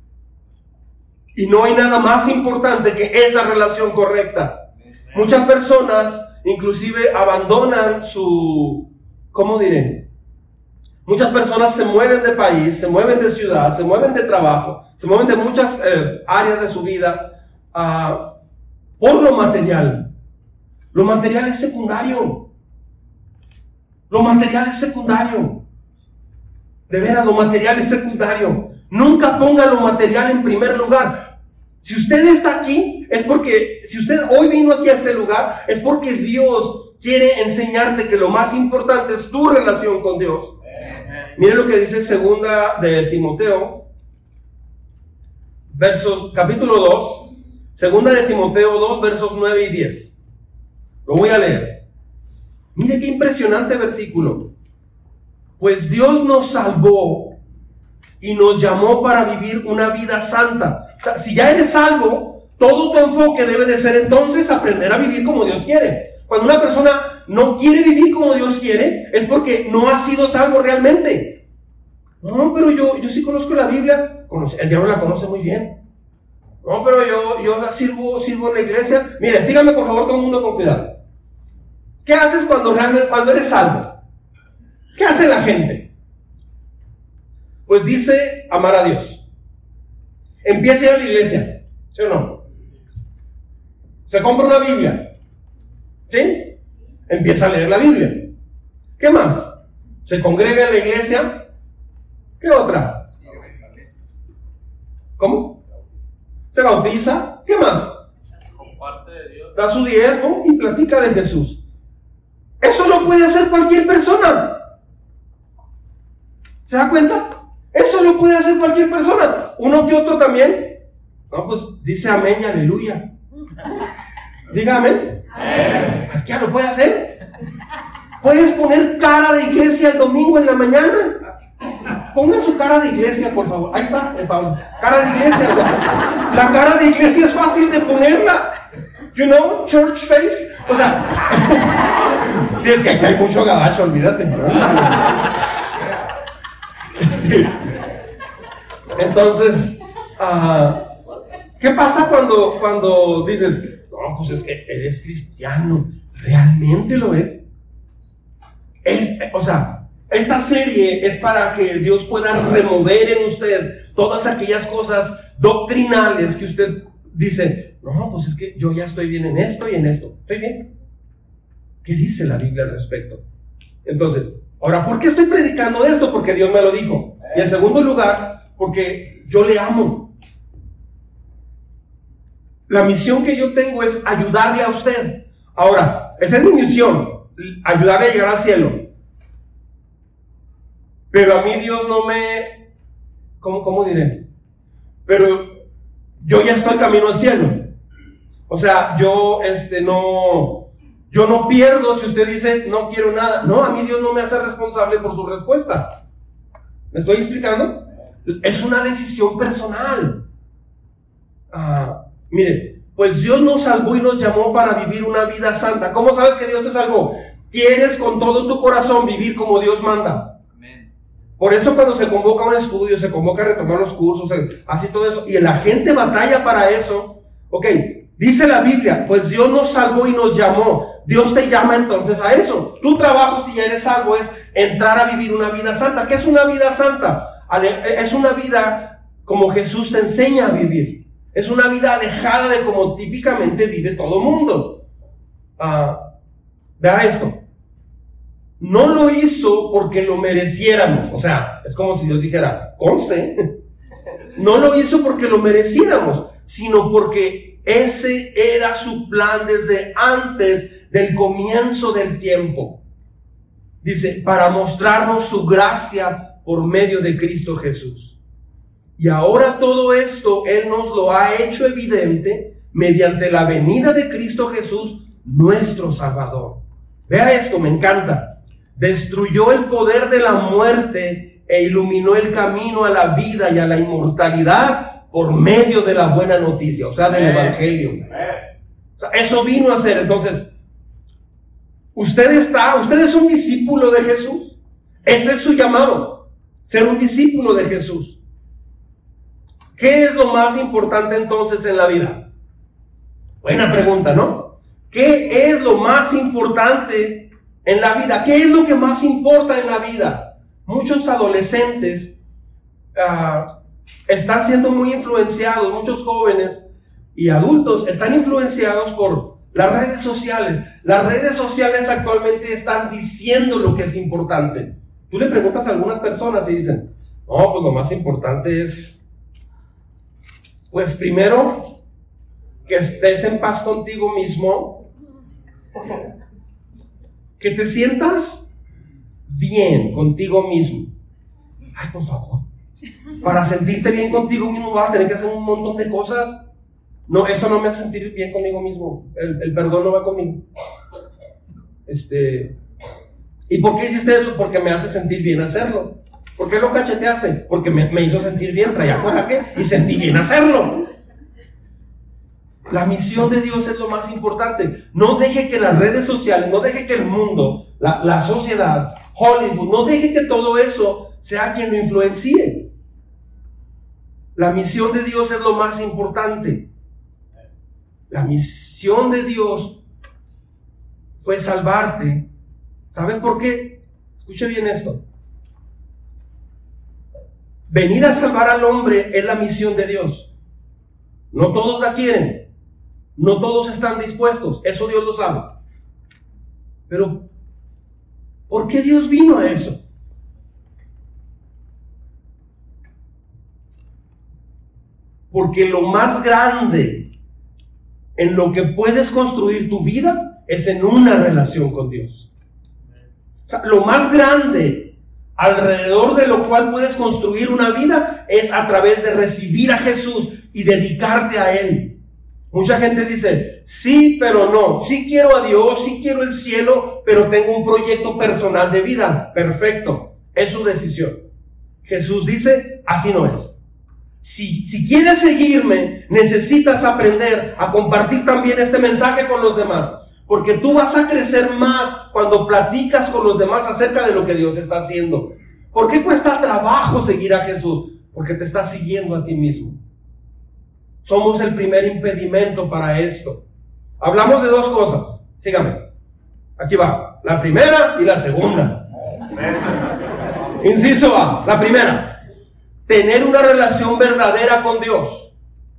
Y no hay nada más importante que esa relación correcta. Muchas personas inclusive abandonan su, ¿cómo diré? Muchas personas se mueven de país, se mueven de ciudad, se mueven de trabajo, se mueven de muchas eh, áreas de su vida uh, por lo material. Lo material es secundario. Lo material es secundario. De veras, lo material es secundario. Nunca ponga lo material en primer lugar. Si usted está aquí, es porque, si usted hoy vino aquí a este lugar, es porque Dios quiere enseñarte que lo más importante es tu relación con Dios. Mire lo que dice segunda de Timoteo, versos, capítulo dos, segunda de Timoteo dos, versos nueve y diez. Lo voy a leer. Mire qué impresionante versículo. Pues Dios nos salvó y nos llamó para vivir una vida santa. O sea, si ya eres salvo, todo tu enfoque debe de ser entonces aprender a vivir como Dios quiere. Cuando una persona no quiere vivir como Dios quiere, es porque no ha sido salvo realmente. No, pero yo, yo sí conozco la Biblia. El diablo la conoce muy bien. No, pero yo, yo sirvo, sirvo en la iglesia. Mire, síganme por favor todo el mundo con cuidado. ¿Qué haces cuando realmente, cuando eres salvo? ¿Qué hace la gente? Pues dice amar a Dios. Empieza a ir a la iglesia, ¿sí o no? Se compra una Biblia, ¿sí? Empieza a leer la Biblia. ¿Qué más? Se congrega en la iglesia. ¿Qué otra? ¿Cómo? Se bautiza. ¿Qué más? Comparte de Dios. Da su diezmo y platica de Jesús. Eso lo puede hacer cualquier persona. ¿Se da cuenta? Eso lo puede hacer cualquier persona. Uno que otro también. No, pues dice amén y aleluya. Diga amén. ¿Qué lo puede hacer? Puedes poner cara de iglesia el domingo en la mañana. Ponga su cara de iglesia, por favor. Ahí está, eh, Pablo. Cara de iglesia. La cara de iglesia es fácil de ponerla. You know, church face. O sea, si es que aquí hay mucho gabacho, olvídate. Este, entonces, uh, ¿qué pasa cuando, cuando dices, no, pues es que eres cristiano? ¿Realmente lo es? Es, o sea, esta serie es para que Dios pueda remover en usted todas aquellas cosas doctrinales que usted dice, no, pues es que yo ya estoy bien en esto y en esto. ¿Estoy bien? ¿Qué dice la Biblia al respecto? Entonces, ahora, ¿por qué estoy predicando esto? Porque Dios me lo dijo. Y en segundo lugar, porque yo le amo. La misión que yo tengo es ayudarle a usted. Ahora, esa es mi misión, ayudarle a llegar al cielo. Pero a mí Dios no me... ¿Cómo, cómo diré? Pero yo ya estoy camino al cielo. O sea, yo este no... Yo no pierdo si usted dice, no quiero nada. No, a mí Dios no me hace responsable por su respuesta. ¿Me estoy explicando? Es una decisión personal. Ah, mire, pues Dios nos salvó y nos llamó para vivir una vida santa. ¿Cómo sabes que Dios te salvó? Quieres con todo tu corazón vivir como Dios manda. Amén. Por eso cuando se convoca un estudio, se convoca a retomar los cursos, así todo eso, y la gente batalla para eso. Ok, dice la Biblia, pues Dios nos salvó y nos llamó. Dios te llama entonces a eso. Tu trabajo, si ya eres salvo, es entrar a vivir una vida santa. ¿Qué es una vida santa? Es una vida como Jesús te enseña a vivir. Es una vida alejada de como típicamente vive todo mundo. Uh, vea esto. no lo hizo porque lo mereciéramos. O sea, es como si Dios dijera, conste, no lo hizo porque lo mereciéramos, sino porque ese era su plan desde antes del comienzo del tiempo. Dice, para mostrarnos su gracia por medio de Cristo Jesús. Y ahora todo esto Él nos lo ha hecho evidente mediante la venida de Cristo Jesús, nuestro Salvador. Vea esto, me encanta. Destruyó el poder de la muerte e iluminó el camino a la vida y a la inmortalidad por medio de la buena noticia, o sea, del Evangelio. O sea, eso vino a ser. Entonces, usted está, usted es un discípulo de Jesús. Ese es su llamado, ser un discípulo de Jesús. ¿Qué es lo más importante entonces en la vida? Buena pregunta, ¿no? ¿Qué es lo más importante en la vida? ¿Qué es lo que más importa en la vida? Muchos adolescentes uh, están siendo muy influenciados, muchos jóvenes y adultos están influenciados por las redes sociales. Las redes sociales actualmente están diciendo lo que es importante. Tú le preguntas a algunas personas y dicen, no, pues lo más importante es, pues primero, que estés en paz contigo mismo, que te sientas bien contigo mismo. Ay, por favor, para sentirte bien contigo mismo vas a tener que hacer un montón de cosas. No, eso no me hace sentir bien conmigo mismo. El, el perdón no va conmigo. Este, ¿y por qué hiciste eso? Porque me hace sentir bien hacerlo. ¿Por qué lo cacheteaste? Porque me, me hizo sentir bien, traía coraje y sentí bien hacerlo. La misión de Dios es lo más importante. No deje que las redes sociales, no deje que el mundo, la, la sociedad, Hollywood, no deje que todo eso sea quien lo influencie. La misión de Dios es lo más importante. La misión de Dios fue salvarte. ¿Sabes por qué? Escuche bien esto. Venir a salvar al hombre es la misión de Dios. No todos la quieren. No todos están dispuestos. Eso Dios lo sabe. Pero, ¿por qué Dios vino a eso? Porque lo más grande en lo que puedes construir tu vida es en una relación con Dios. O sea, lo más grande alrededor de lo cual puedes construir una vida es a través de recibir a Jesús y dedicarte a Él. Mucha gente dice, sí, pero no. Sí quiero a Dios, sí quiero el cielo, pero tengo un proyecto personal de vida. Perfecto, es su decisión. Jesús dice, así no es. Si, si quieres seguirme, necesitas aprender a compartir también este mensaje con los demás. Porque tú vas a crecer más cuando platicas con los demás acerca de lo que Dios está haciendo. ¿Por qué cuesta trabajo seguir a Jesús? Porque te estás siguiendo a ti mismo. Somos el primer impedimento para esto. Hablamos de dos cosas. Sígame. Aquí va. La primera y la segunda. Inciso A. La primera. Tener una relación verdadera con Dios.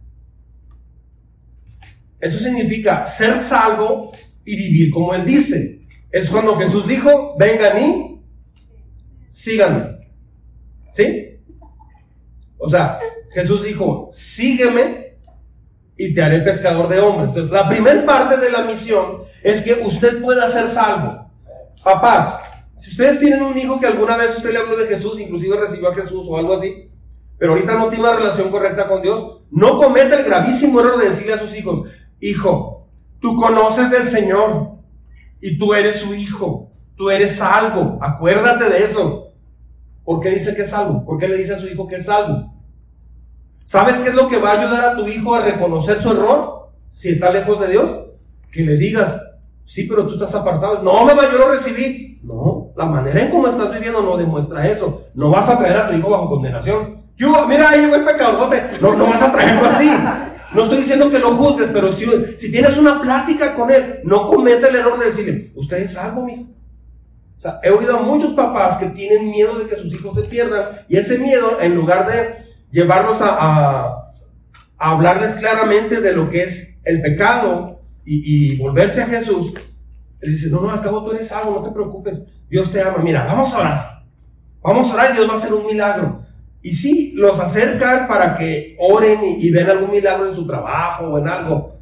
Eso significa ser salvo y vivir como Él dice. Es cuando Jesús dijo, vengan y síganme. ¿Sí? O sea, Jesús dijo, sígueme y te haré pescador de hombres. Entonces, la primera parte de la misión es que usted pueda ser salvo. Papás, si ustedes tienen un hijo que alguna vez usted le habló de Jesús, inclusive recibió a Jesús o algo así, pero ahorita no tiene una relación correcta con Dios, no cometa el gravísimo error de decirle a sus hijos, hijo, tú conoces del Señor y tú eres su hijo, tú eres salvo, acuérdate de eso. ¿Por qué dice que es salvo? ¿Por qué le dice a su hijo que es salvo? ¿Sabes qué es lo que va a ayudar a tu hijo a reconocer su error? Si está lejos de Dios, que le digas, sí, pero tú estás apartado. No, mamá, yo lo recibí. No, la manera en cómo estás viviendo no demuestra eso. No vas a traer a tu hijo bajo condenación. Yo, mira, ahí llegó el pecadorzote. No, no vas a traerlo así. No estoy diciendo que lo juzgues, pero si, si tienes una plática con él, no cometa el error de decirle, usted es salvo, mijo. O sea, he oído a muchos papás que tienen miedo de que sus hijos se pierdan, y ese miedo, en lugar de llevarlos a, a, a hablarles claramente de lo que es el pecado y, y volverse a Jesús, Él dice, no, no, al cabo tú eres salvo, no te preocupes, Dios te ama, mira, vamos a orar, vamos a orar y Dios va a hacer un milagro. Y sí, los acercan para que oren y, y ven algún milagro en su trabajo o en algo.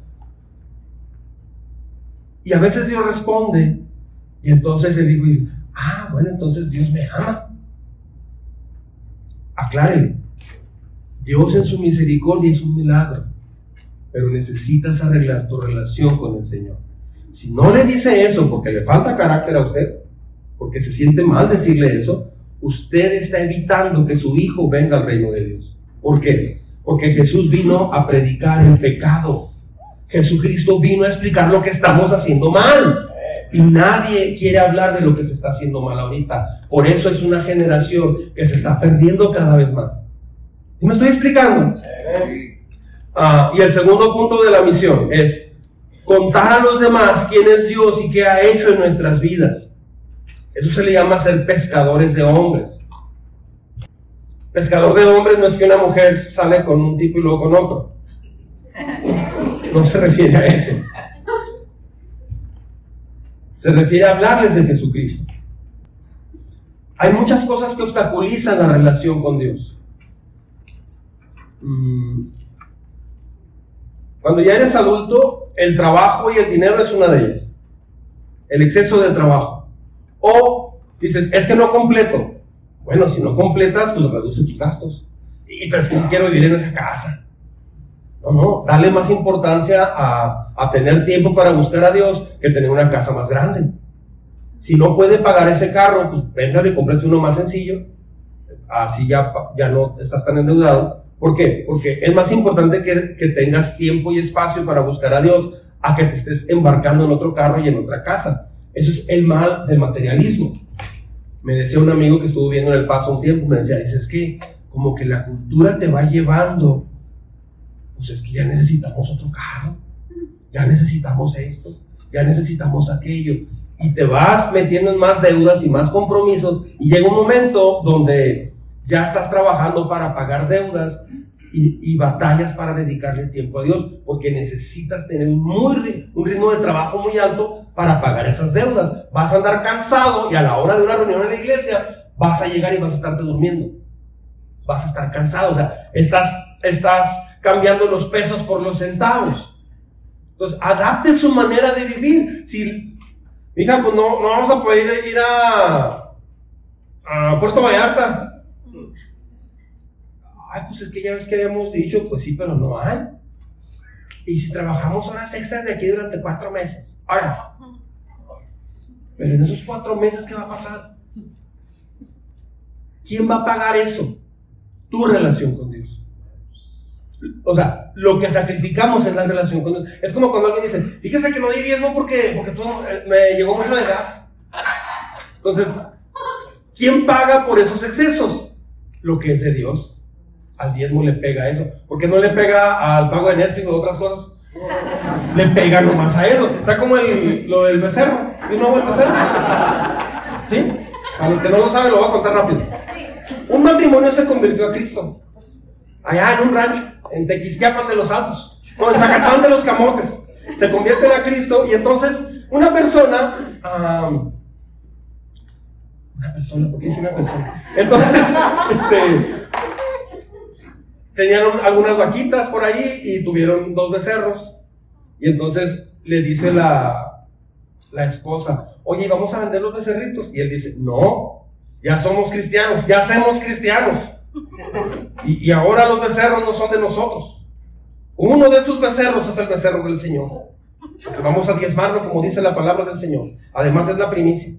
Y a veces Dios responde, y entonces el hijo dice, ah, bueno, entonces Dios me ama. Aclárele, Dios en su misericordia hizo un milagro, pero necesitas arreglar tu relación con el Señor. Si no le dice eso porque le falta carácter a usted, porque se siente mal decirle eso, usted está evitando que su hijo venga al reino de Dios. ¿Por qué? Porque Jesús vino a predicar el pecado. Jesucristo vino a explicar lo que estamos haciendo mal. Y nadie quiere hablar de lo que se está haciendo mal ahorita. Por eso es una generación que se está perdiendo cada vez más. ¿Y me estoy explicando? Sí. Ah, y el segundo punto de la misión es contar a los demás quién es Dios y qué ha hecho en nuestras vidas. Eso se le llama ser pescadores de hombres. Pescador de hombres no es que una mujer sale con un tipo y luego con otro. No se refiere a eso. Se refiere a hablarles de Jesucristo. Hay muchas cosas que obstaculizan la relación con Dios. Cuando ya eres adulto, el trabajo y el dinero es una de ellas. El exceso de trabajo. O dices, es que no completo. Bueno, si no completas, pues reduce tus gastos. Y pero es que si quiero vivir en esa casa. No, no, dale más importancia a, a tener tiempo para buscar a Dios que tener una casa más grande. Si no puede pagar ese carro, pues véndalo y cómprese uno más sencillo. Así ya, ya no estás tan endeudado. ¿Por qué? Porque es más importante que, que tengas tiempo y espacio para buscar a Dios a que te estés embarcando en otro carro y en otra casa. Eso es el mal del materialismo. Me decía un amigo que estuvo viendo en El Paso un tiempo, me decía, dice, es que como que la cultura te va llevando, pues es que ya necesitamos otro carro, ya necesitamos esto, ya necesitamos aquello, y te vas metiendo en más deudas y más compromisos, y llega un momento donde ya estás trabajando para pagar deudas y, y batallas para dedicarle tiempo a Dios, porque necesitas tener un, muy, un ritmo de trabajo muy alto para pagar esas deudas. Vas a andar cansado y a la hora de una reunión en la iglesia vas a llegar y vas a estarte durmiendo. Vas a estar cansado, o sea, estás, estás cambiando los pesos por los centavos. Entonces, adapte su manera de vivir. Si, hija, pues no, no vamos a poder ir a, a Puerto Vallarta. Ay, pues es que ya ves que habíamos dicho, pues sí, pero no hay. Y si trabajamos horas extras de aquí durante cuatro meses. Ahora, pero en esos cuatro meses, ¿qué va a pasar? ¿Quién va a pagar eso? Tu relación con Dios. O sea, lo que sacrificamos es la relación con Dios. Es como cuando alguien dice, fíjese que no di diezmo porque, porque todo, me llegó mucho de gas. Entonces, ¿quién paga por esos excesos? Lo que es de Dios. Al diezmo le pega eso. ¿Por qué no le pega al pago de Netflix o otras cosas? Le pega nomás a eso. Está como el, lo del becerro. ¿Y no el becerro? ¿Sí? A los que no lo saben lo voy a contar rápido. Un matrimonio se convirtió a Cristo. Allá en un rancho, en Tequisquiapan de los Altos. No, en Zacatán de los Camotes. Se convierten a Cristo y entonces una persona... Um, una persona, ¿por qué dije una persona? Entonces, este... tenían un, algunas vaquitas por ahí y tuvieron dos becerros. Y entonces le dice la, la esposa, oye, ¿vamos a vender los becerritos? Y él dice, no, ya somos cristianos, ya somos cristianos. Y, y ahora los becerros no son de nosotros. Uno de esos becerros es el becerro del Señor. Vamos a diezmarlo como dice la palabra del Señor. Además es la primicia.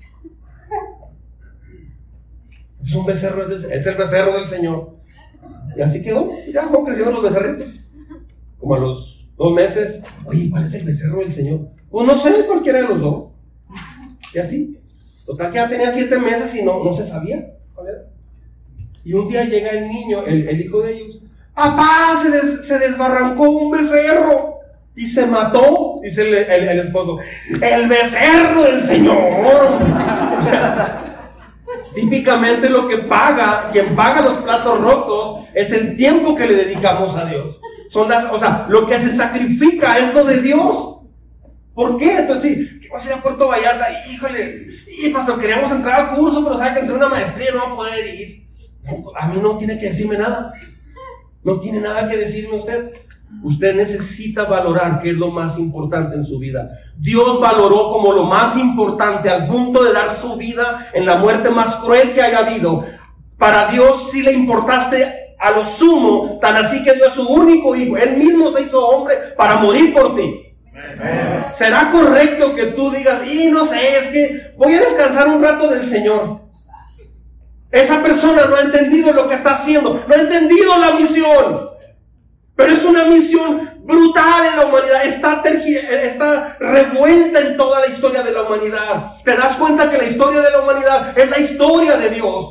Es un becerro, es, es el becerro del Señor. Y así quedó, ya fueron creciendo los becerritos. Como a los dos meses, oye, ¿cuál es el becerro del Señor? Pues no sé, cualquiera de los dos. Y así. Total que ya tenía siete meses y no, no se sabía cuál era. Y un día llega el niño, el, el hijo de ellos. Papá, se, des, se desbarrancó un becerro y se mató, dice el, el, el esposo. El becerro del Señor. O sea, típicamente lo que paga, quien paga los platos rotos, es el tiempo que le dedicamos a Dios. Son las, o sea, lo que se sacrifica es lo de Dios. ¿Por qué? Entonces, sí, ¿qué vas a ir a Puerto Vallarta? Híjole, y pastor, queríamos entrar al curso, pero sabe que entré a una maestría, no va a poder ir. No, a mí no tiene que decirme nada. No tiene nada que decirme usted. Usted necesita valorar qué es lo más importante en su vida. Dios valoró como lo más importante al punto de dar su vida en la muerte más cruel que haya habido. Para Dios sí le importaste a lo sumo, tan así que dio a su único hijo. Él mismo se hizo hombre para morir por ti. ¿Será correcto que tú digas, y no sé, es que voy a descansar un rato del Señor? Esa persona no ha entendido lo que está haciendo, no ha entendido la misión. Pero es una misión brutal en la humanidad, está, tergi- está revuelta en toda la historia de la humanidad. Te das cuenta que la historia de la humanidad es la historia de Dios.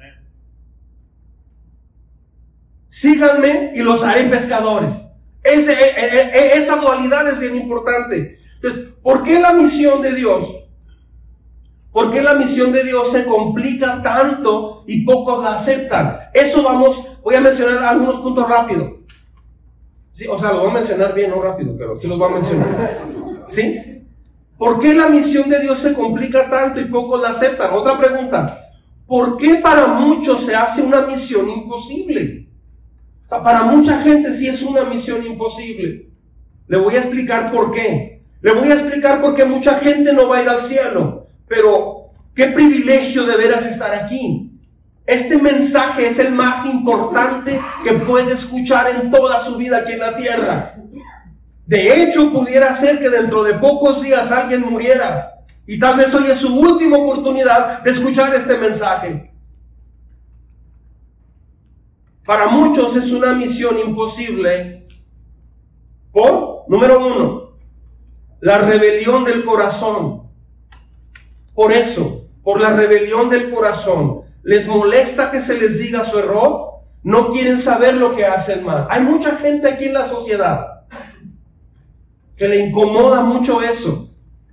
Síganme y los haré pescadores. Ese, esa dualidad es bien importante. Entonces, ¿por qué la misión de Dios? ¿Por qué la misión de Dios se complica tanto y pocos la aceptan? Eso vamos, voy a mencionar algunos puntos rápido. Sí, o sea, lo voy a mencionar bien, no rápido, pero sí los voy a mencionar. ¿Sí? ¿Por qué la misión de Dios se complica tanto y pocos la aceptan? Otra pregunta. ¿Por qué para muchos se hace una misión imposible? Para mucha gente sí es una misión imposible. Le voy a explicar por qué. Le voy a explicar por qué mucha gente no va a ir al cielo. Pero qué privilegio de veras estar aquí. Este mensaje es el más importante que puede escuchar en toda su vida aquí en la tierra. De hecho, pudiera ser que dentro de pocos días alguien muriera. Y tal vez hoy es su última oportunidad de escuchar este mensaje. Para muchos es una misión imposible por, número uno, la rebelión del corazón. Por eso, por la rebelión del corazón, les molesta que se les diga su error, no quieren saber lo que hacen mal. Hay mucha gente aquí en la sociedad que le incomoda mucho eso.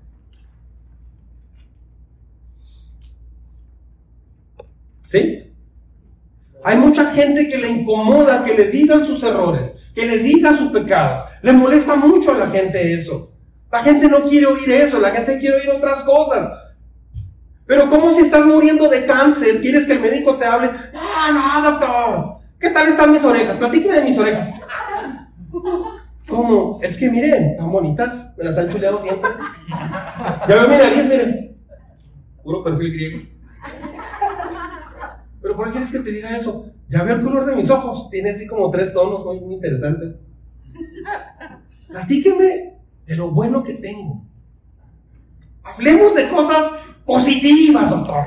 ¿Sí? Hay mucha gente que le incomoda que le digan sus errores, que le digan sus pecados. Le molesta mucho a la gente eso. La gente no quiere oír eso, la gente quiere oír otras cosas. Pero ¿cómo si estás muriendo de cáncer? ¿Quieres que el médico te hable? No, no, doctor. ¿Qué tal están mis orejas? Platíqueme de mis orejas. ¿Cómo? Es que miren, tan bonitas. Me las han chuleado siempre. Ya veo mi nariz, miren. Puro perfil griego. ¿Pero por qué quieres que te diga eso? Ya veo el color de mis ojos. Tiene así como tres tonos muy, muy interesantes. Platíqueme de lo bueno que tengo. Hablemos de cosas positivas, doctor.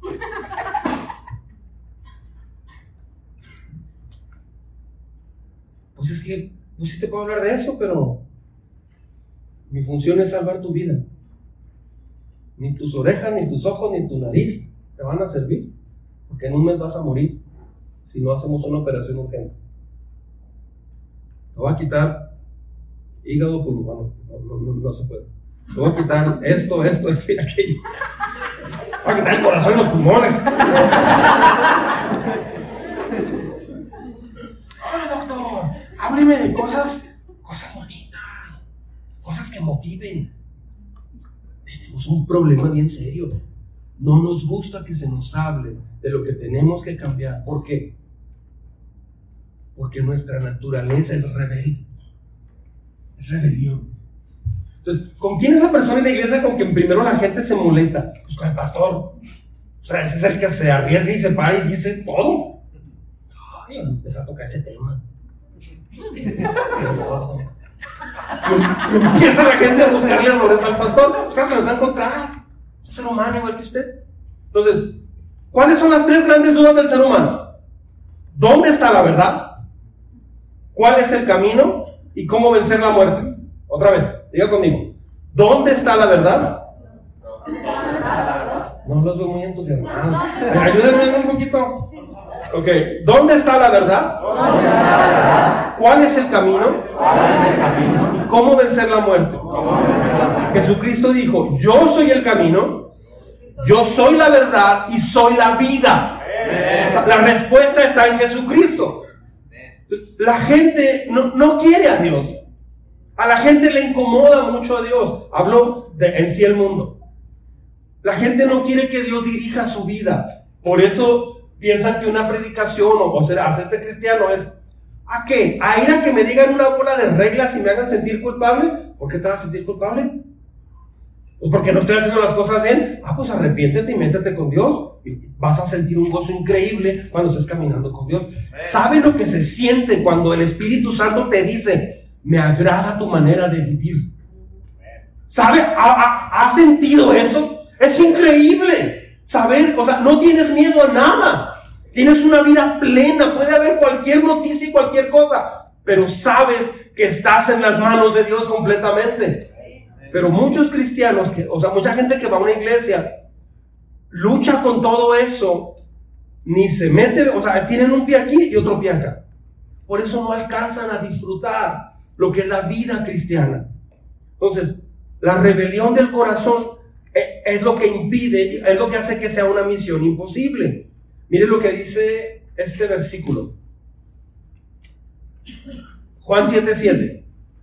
Pues es que, pues sí te puedo hablar de eso, pero mi función es salvar tu vida. Ni tus orejas, ni tus ojos, ni tu nariz te van a servir. Porque en un mes vas a morir si no hacemos una operación urgente. Te voy a quitar hígado por humano. No, no, no, no se puede. Te voy a quitar esto, esto, esto y aquello. Te voy a quitar el corazón y los pulmones. Ah, doctor, hábleme de cosas, cosas bonitas, cosas que motiven. Tenemos un problema bien serio. No nos gusta que se nos hable de lo que tenemos que cambiar. ¿Por qué? Porque nuestra naturaleza es rebelde. Es rebelión. Entonces, ¿con quién es la persona en la iglesia con quien primero la gente se molesta? Pues con el pastor. O sea, ese es el que se arriesga y se para y dice todo. Ay, empieza a tocar ese tema. Qué gordo. Y empieza la gente a buscarle errores al pastor. O sea, que los va a encontrar. Un ser humano igual que usted. Entonces, ¿cuáles son las tres grandes dudas del ser humano? ¿Dónde está la verdad? ¿Cuál es el camino? ¿Y cómo vencer la muerte? Otra vez, diga conmigo. ¿Dónde está la verdad? ¿Dónde está la verdad? No los veo muy entusiasmados. Ayúdenme un poquito. Ok, ¿dónde está la verdad? ¿Dónde está la verdad? ¿Cuál es el camino? ¿Cuál es el camino? ¿Y cómo vencer la muerte? ¿Cómo vencer la muerte? Jesucristo dijo, yo soy el camino, yo soy la verdad y soy la vida. La respuesta está en Jesucristo. La gente no, no quiere a Dios. A la gente le incomoda mucho a Dios. Hablo de en sí el mundo. La gente no quiere que Dios dirija su vida. Por eso piensan que una predicación o, o ser, hacerte cristiano es ¿a qué? ¿A ir a que me digan una bola de reglas y me hagan sentir culpable? ¿Por qué te vas a sentir culpable? Pues porque no estoy haciendo las cosas bien. Ah, pues arrepiéntete y métete con Dios. Y vas a sentir un gozo increíble cuando estés caminando con Dios. ¿Sabe lo que se siente cuando el Espíritu Santo te dice, me agrada tu manera de vivir? ¿Sabe? ¿Ha, ha, ha sentido eso? Es increíble. Saber, o sea, no tienes miedo a nada. Tienes una vida plena. Puede haber cualquier noticia y cualquier cosa, pero sabes que estás en las manos de Dios completamente. Pero muchos cristianos, que, o sea, mucha gente que va a una iglesia, lucha con todo eso, ni se mete, o sea, tienen un pie aquí y otro pie acá. Por eso no alcanzan a disfrutar lo que es la vida cristiana. Entonces, la rebelión del corazón es lo que impide, es lo que hace que sea una misión imposible. Mire lo que dice este versículo. Juan siete siete.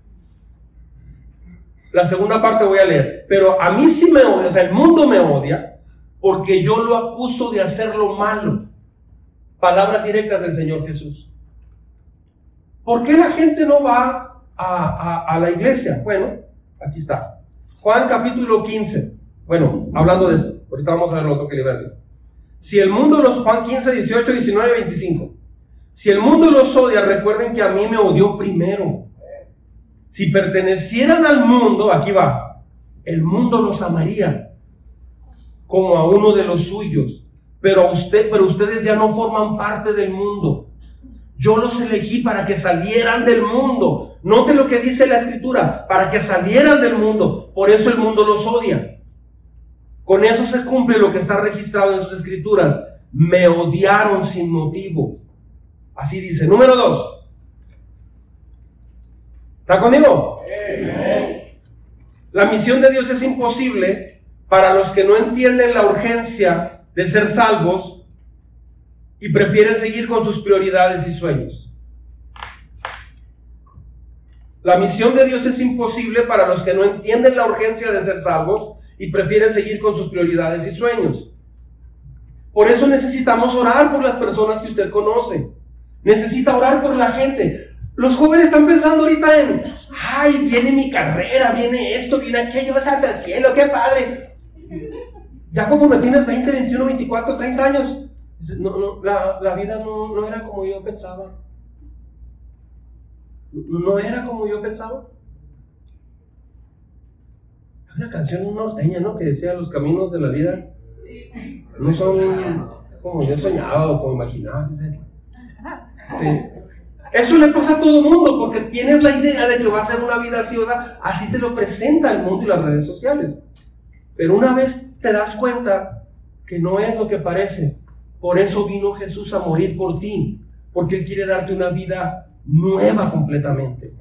La segunda parte voy a leer. Pero a mí sí me odia, o sea, el mundo me odia, porque yo lo acuso de hacer lo malo. Palabras directas del Señor Jesús. ¿Por qué la gente no va a, a, a la iglesia? Bueno, aquí está. Juan capítulo quince. Bueno, hablando de esto, ahorita vamos a ver lo otro que le voy a decir. Si el mundo los, Juan quince, dieciocho, diecinueve, veinticinco. Si el mundo los odia, recuerden que a mí me odió primero. Si pertenecieran al mundo, aquí va, el mundo los amaría como a uno de los suyos, pero a usted, pero ustedes ya no forman parte del mundo. Yo los elegí para que salieran del mundo. Note lo que dice la Escritura, para que salieran del mundo. Por eso el mundo los odia. Con eso se cumple lo que está registrado en sus Escrituras. Me odiaron sin motivo. Así dice. Número dos. ¿Está conmigo? Sí. La misión de Dios es imposible para los que no entienden la urgencia de ser salvos y prefieren seguir con sus prioridades y sueños. La misión de Dios es imposible para los que no entienden la urgencia de ser salvos y prefieren seguir con sus prioridades y sueños. Por eso necesitamos orar por las personas que usted conoce. Necesita orar por la gente. Los jóvenes están pensando ahorita en, ay, viene mi carrera, viene esto, viene aquello, vas hasta el cielo, qué padre. Ya conforme tienes veinte, veintiuno, veinticuatro, treinta años, no, no, la, la vida no, no era como yo pensaba. No, no era como yo pensaba. Hay una canción norteña, ¿no? Que decía, los caminos de la vida no son como yo soñaba o como imaginaba. Este, Eso le pasa a todo el mundo, porque tienes la idea de que va a ser una vida así, o sea, así te lo presenta el mundo y las redes sociales. Pero una vez te das cuenta que no es lo que parece. Por eso vino Jesús a morir por ti, porque Él quiere darte una vida nueva completamente.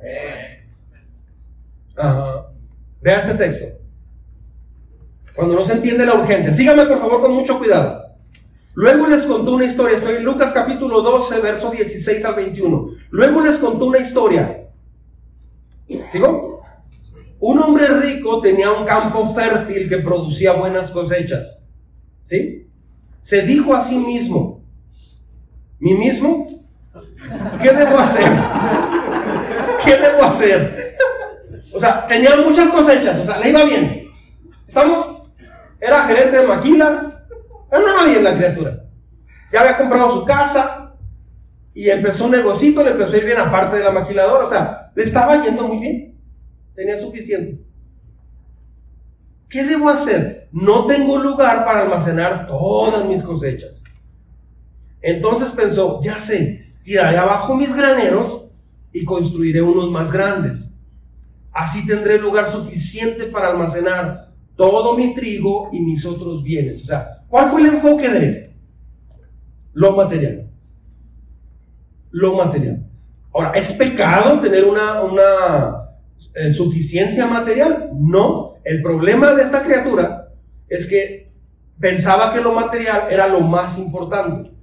Uh, vea este texto. Cuando no se entiende la urgencia, sígame por favor con mucho cuidado. Luego les contó una historia, estoy en Lucas capítulo doce, verso dieciséis al veintiuno. Luego les contó una historia. ¿Sigo? Un hombre rico tenía un campo fértil que producía buenas cosechas. ¿Sí? Se dijo a sí mismo, ¿mí mismo? ¿Qué debo hacer? ¿Qué debo hacer? O sea, tenía muchas cosechas, o sea, le iba bien. ¿Estamos? Era gerente de maquila. Andaba bien la criatura. Ya había comprado su casa y empezó un negocito, le empezó a ir bien aparte de la maquiladora. O sea, le estaba yendo muy bien. Tenía suficiente. ¿Qué debo hacer? No tengo lugar para almacenar todas mis cosechas. Entonces pensó, ya sé, tiraré abajo mis graneros y construiré unos más grandes. Así tendré lugar suficiente para almacenar todo mi trigo y mis otros bienes. O sea, ¿cuál fue el enfoque de él? Lo material. Lo material. Ahora, ¿es pecado tener una, una eh, suficiencia material? No. El problema de esta criatura es que pensaba que lo material era lo más importante.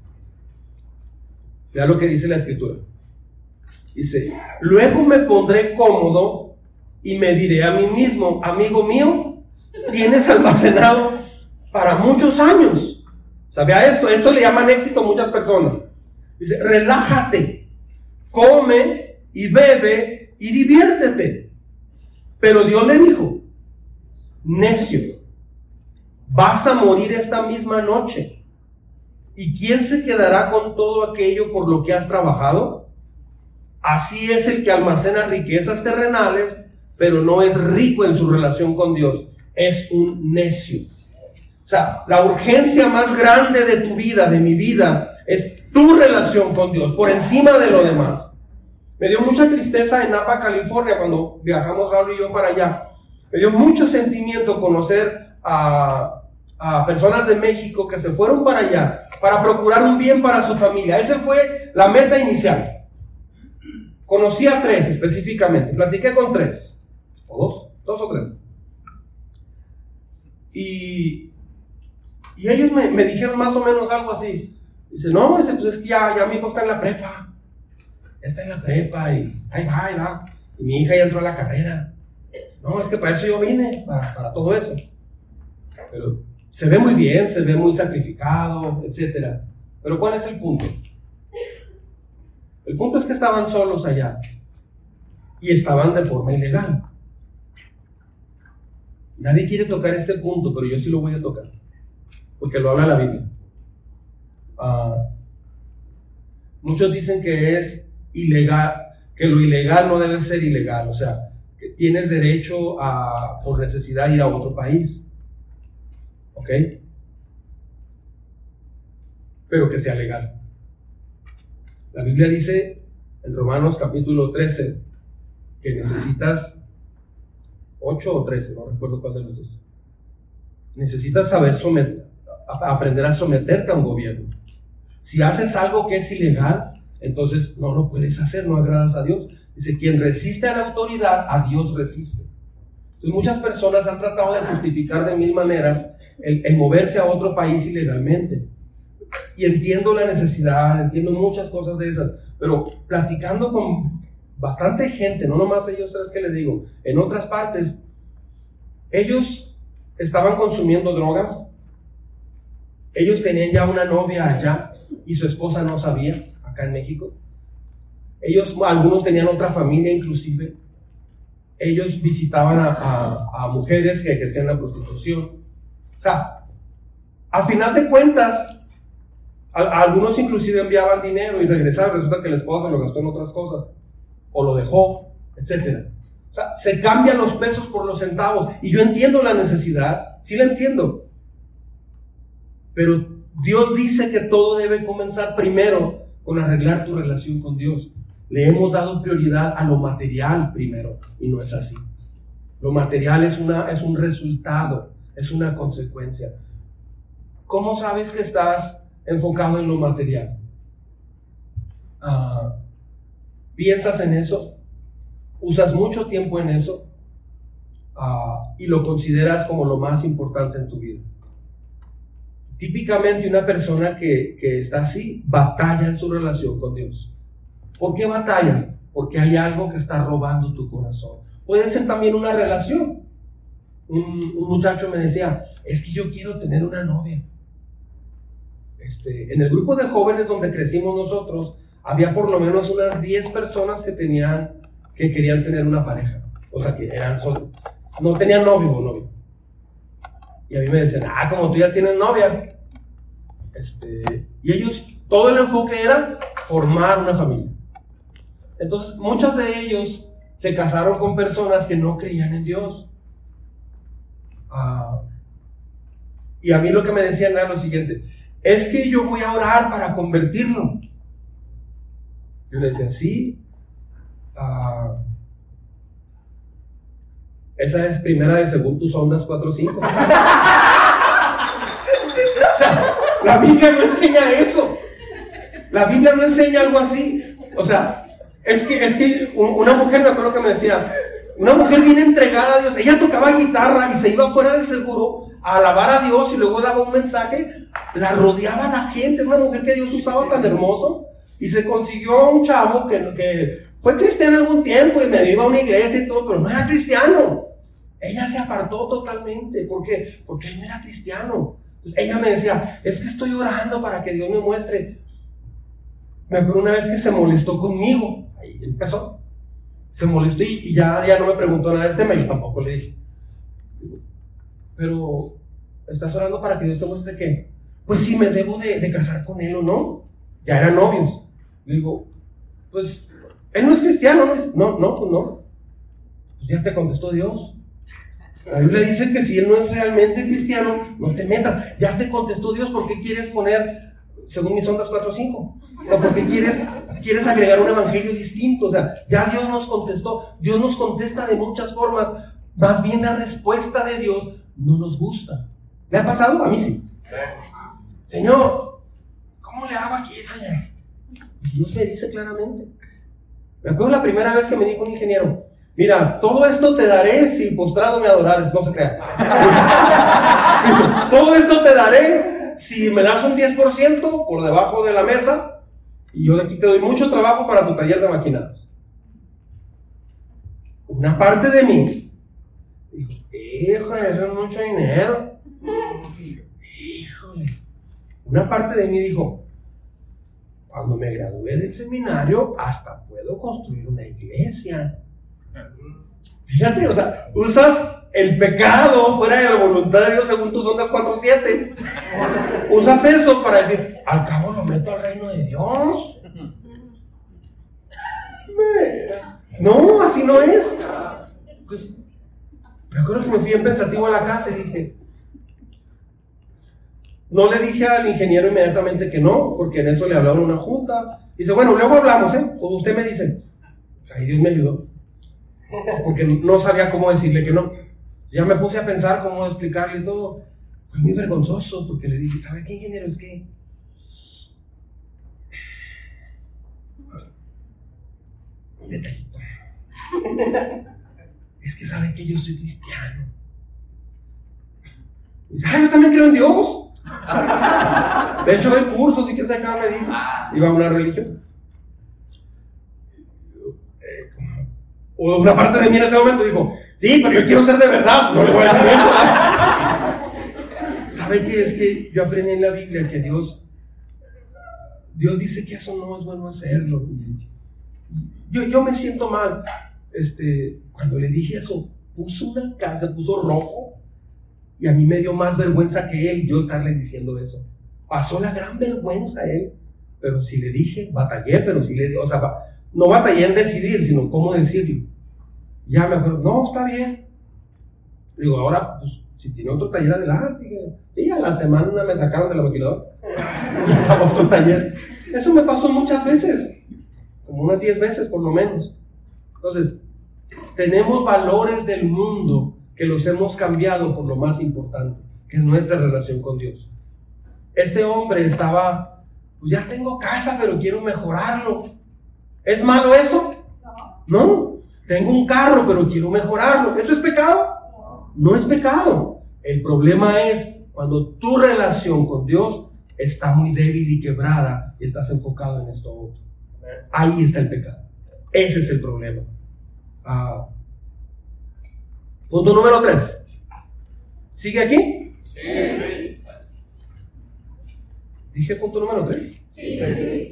Vea lo que dice la Escritura. Dice, luego me pondré cómodo y me diré a mí mismo, amigo mío, tienes almacenado para muchos años. O sea, vea esto, esto le llaman éxito a muchas personas. Dice, relájate, come y bebe y diviértete. Pero Dios le dijo, necio, vas a morir esta misma noche. ¿Y quién se quedará con todo aquello por lo que has trabajado? Así es el que almacena riquezas terrenales, pero no es rico en su relación con Dios. Es un necio. O sea, la urgencia más grande de tu vida, de mi vida, es tu relación con Dios, por encima de lo demás. Me dio mucha tristeza en Napa, California, cuando viajamos Raúl y yo para allá. Me dio mucho sentimiento conocer a, a personas de México que se fueron para allá para procurar un bien para su familia. Esa fue la meta inicial. Conocí a tres específicamente, platiqué con tres, o dos, dos o tres. Y, y ellos me, me dijeron más o menos algo así. Dice, no, dice, pues es que ya, ya mi hijo está en la prepa. Está en la prepa y ahí va, ahí va. Y mi hija ya entró a la carrera. No, es que para eso yo vine, para, para todo eso. Pero se ve muy bien, se ve muy sacrificado, etcétera. Pero ¿cuál es el punto? El punto es que estaban solos allá y estaban de forma ilegal. Nadie quiere tocar este punto, pero yo sí lo voy a tocar, porque lo habla la Biblia. Uh, muchos dicen que es ilegal, que lo ilegal no debe ser ilegal, o sea, que tienes derecho a, por necesidad, ir a otro país, ¿ok? Pero que sea legal. La Biblia dice en Romanos capítulo trece que necesitas ocho o trece, no recuerdo cuál de los dos. Necesitas saber someter, aprender a someterte a un gobierno. Si haces algo que es ilegal, entonces no lo puedes hacer, no agradas a Dios. Dice, quien resiste a la autoridad, a Dios resiste. Entonces muchas personas han tratado de justificar de mil maneras el, el moverse a otro país ilegalmente. Y entiendo la necesidad, entiendo muchas cosas de esas, pero platicando con bastante gente, no nomás ellos tres que les digo, en otras partes, ellos estaban consumiendo drogas, ellos tenían ya una novia allá y su esposa no sabía, acá en México. Ellos, algunos tenían otra familia inclusive. Ellos visitaban a, a, a mujeres que ejercían la prostitución. O sea, a final de cuentas, a, a algunos inclusive enviaban dinero y regresaban, resulta que la esposa lo gastó en otras cosas, o lo dejó, etcétera. O sea, se cambian los pesos por los centavos, y yo entiendo la necesidad, sí la entiendo, pero Dios dice que todo debe comenzar primero con arreglar tu relación con Dios. Le hemos dado prioridad a lo material primero, y no es así. Lo material es, una, es un resultado, es una consecuencia. ¿Cómo sabes que estás enfocado en lo material? Uh, ¿Piensas en eso? ¿Usas mucho tiempo en eso? Uh, y lo consideras como lo más importante en tu vida. Típicamente una persona que, que está así batalla en su relación con Dios. ¿Por qué batalla? Porque hay algo que está robando tu corazón. Puede ser también una relación. Un, un muchacho me decía, es que yo quiero tener una novia. Este, en el grupo de jóvenes donde crecimos nosotros, había por lo menos unas diez personas que tenían, que querían tener una pareja. O sea, que eran solo, no tenían novio o novio. Y a mí me decían, ah, como tú ya tienes novia. Este, y ellos, todo el enfoque era formar una familia. Entonces, muchos de ellos se casaron con personas que no creían en Dios. Uh, y a mí lo que me decían era lo siguiente, es que yo voy a orar para convertirlo. Yo le decía, sí. Uh, esa es primera de según tus ondas cuatro cinco. O sea, la Biblia no enseña eso. La Biblia no enseña algo así. O sea, es que, es que una mujer, me acuerdo que me decía, una mujer bien entregada a Dios, ella tocaba guitarra y se iba fuera del seguro a alabar a Dios y luego daba un mensaje, la rodeaba la gente, una mujer que Dios usaba tan hermoso, y se consiguió un chavo que, que fue cristiano algún tiempo y me iba a una iglesia y todo, pero no era cristiano. Ella se apartó totalmente. ¿Por qué? Porque él no era cristiano. Entonces ella me decía, es que estoy orando para que Dios me muestre. Me acuerdo una vez que se molestó conmigo. Ahí empezó. Se molestó y, y ya, ya no me preguntó nada del tema. Yo tampoco le dije. Pero, ¿estás orando para que Dios te muestre qué? Pues si me debo de, de casar con él o no. Ya eran novios. Le digo, pues, él no es cristiano, ¿no? No, no, pues no. Pues ya te contestó Dios. La Biblia dice que si él no es realmente cristiano, no te metas. Ya te contestó Dios. ¿Por qué quieres poner, según mis ondas, cuatro o cinco? O porque quieres, quieres agregar un evangelio distinto. O sea, ya Dios nos contestó. Dios nos contesta de muchas formas. Más bien la respuesta de Dios no nos gusta. ¿Le ha pasado? A mí sí. Señor, ¿cómo le hago aquí, Señor? Y no se dice claramente. Me acuerdo la primera vez que me dijo un ingeniero, mira, todo esto te daré si postrado me adorares. No se crea. Todo esto te daré si me das un diez por ciento por debajo de la mesa y yo de aquí te doy mucho trabajo para tu taller de maquinados. Una parte de mí dijo, híjole, eso es mucho dinero. Híjole. Una parte de mí dijo, cuando me gradué del seminario hasta puedo construir una iglesia. Fíjate, o sea, usas el pecado fuera de la voluntad de Dios según tus ondas cuatro siete. Usas eso para decir, al cabo lo meto al reino de Dios. No, así no es. Pues, me acuerdo que me fui en pensativo a la casa y dije, no le dije al ingeniero inmediatamente que no, porque en eso le hablaron en una junta. Dice, bueno, luego hablamos, ¿eh? O usted me dice. Ahí Dios me ayudó. Porque no sabía cómo decirle que no. Ya me puse a pensar cómo explicarle todo. Fue muy vergonzoso porque le dije, ¿sabe qué, ingeniero? Es que un detallito. Es que sabe que yo soy cristiano. Dice, ah, yo también creo en Dios. De hecho, doy cursos y que se acaba de decir. Iba a una religión. O una parte de mí en ese momento dijo, sí, pero yo quiero ser de verdad, no le voy a decir eso. ¿Sabe qué? Es que yo aprendí en la Biblia que Dios, Dios dice que eso no es bueno hacerlo. Yo, yo me siento mal. Este, cuando le dije eso, puso una cara, se puso rojo, y a mí me dio más vergüenza que él, yo estarle diciendo eso. Pasó la gran vergüenza a él, pero si le dije, batallé, pero si le dije, o sea, no batallé en decidir, sino cómo decirlo. Ya me acuerdo, no, está bien. Digo, ahora, pues, si tiene otro taller adelante. Y a la semana me sacaron de la maquiladora. Y estaba otro taller. Eso me pasó muchas veces, como unas diez veces por lo menos. Entonces, tenemos valores del mundo que los hemos cambiado por lo más importante, que es nuestra relación con Dios. Este hombre estaba, pues ya tengo casa, pero quiero mejorarlo. ¿Es malo eso? No. Tengo un carro, pero quiero mejorarlo. ¿Eso es pecado? No es pecado. El problema es cuando tu relación con Dios está muy débil y quebrada y estás enfocado en esto otro. Ahí está el pecado. Ese es el problema. Ah. Punto número tres. ¿Sigue aquí? Sí. ¿Dije punto número tres? Sí.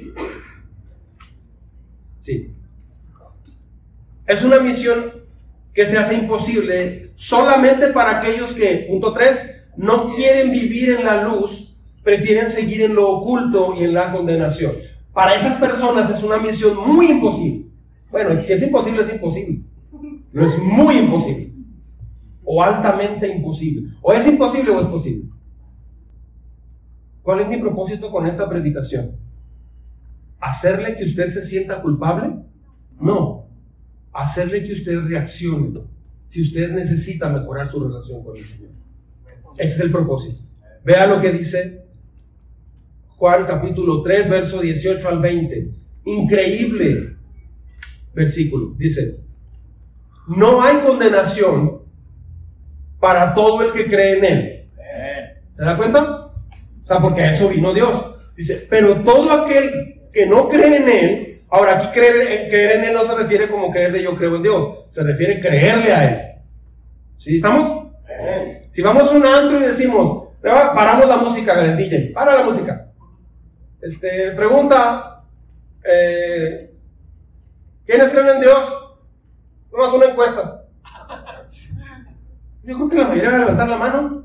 Sí. Es una misión que se hace imposible solamente para aquellos que, punto tres, no quieren vivir en la luz, prefieren seguir en lo oculto y en la condenación. Para esas personas es una misión muy imposible. Bueno, si es imposible, es imposible. No es muy imposible. O altamente imposible. O es imposible o es posible. ¿Cuál es mi propósito con esta predicación? ¿Hacerle que usted se sienta culpable? No. Hacerle que usted reaccione si usted necesita mejorar su relación con el Señor. Ese es el propósito. Vea lo que dice Juan capítulo tres, verso dieciocho al veinte. Increíble versículo. Dice, no hay condenación para todo el que cree en Él. ¿Se da cuenta? O sea, porque a eso vino Dios. Dice, pero todo aquel que no cree en Él Ahora, aquí creer, creer en Él no se refiere como creer de yo creo en Dios, se refiere creerle a Él. ¿Sí estamos? Eh. Si vamos a un antro y decimos, paramos la música, el D J, para la música. Este, pregunta, eh, ¿quiénes creen en Dios? Vamos a una encuesta. Yo creo que la mayoría va a levantar la mano.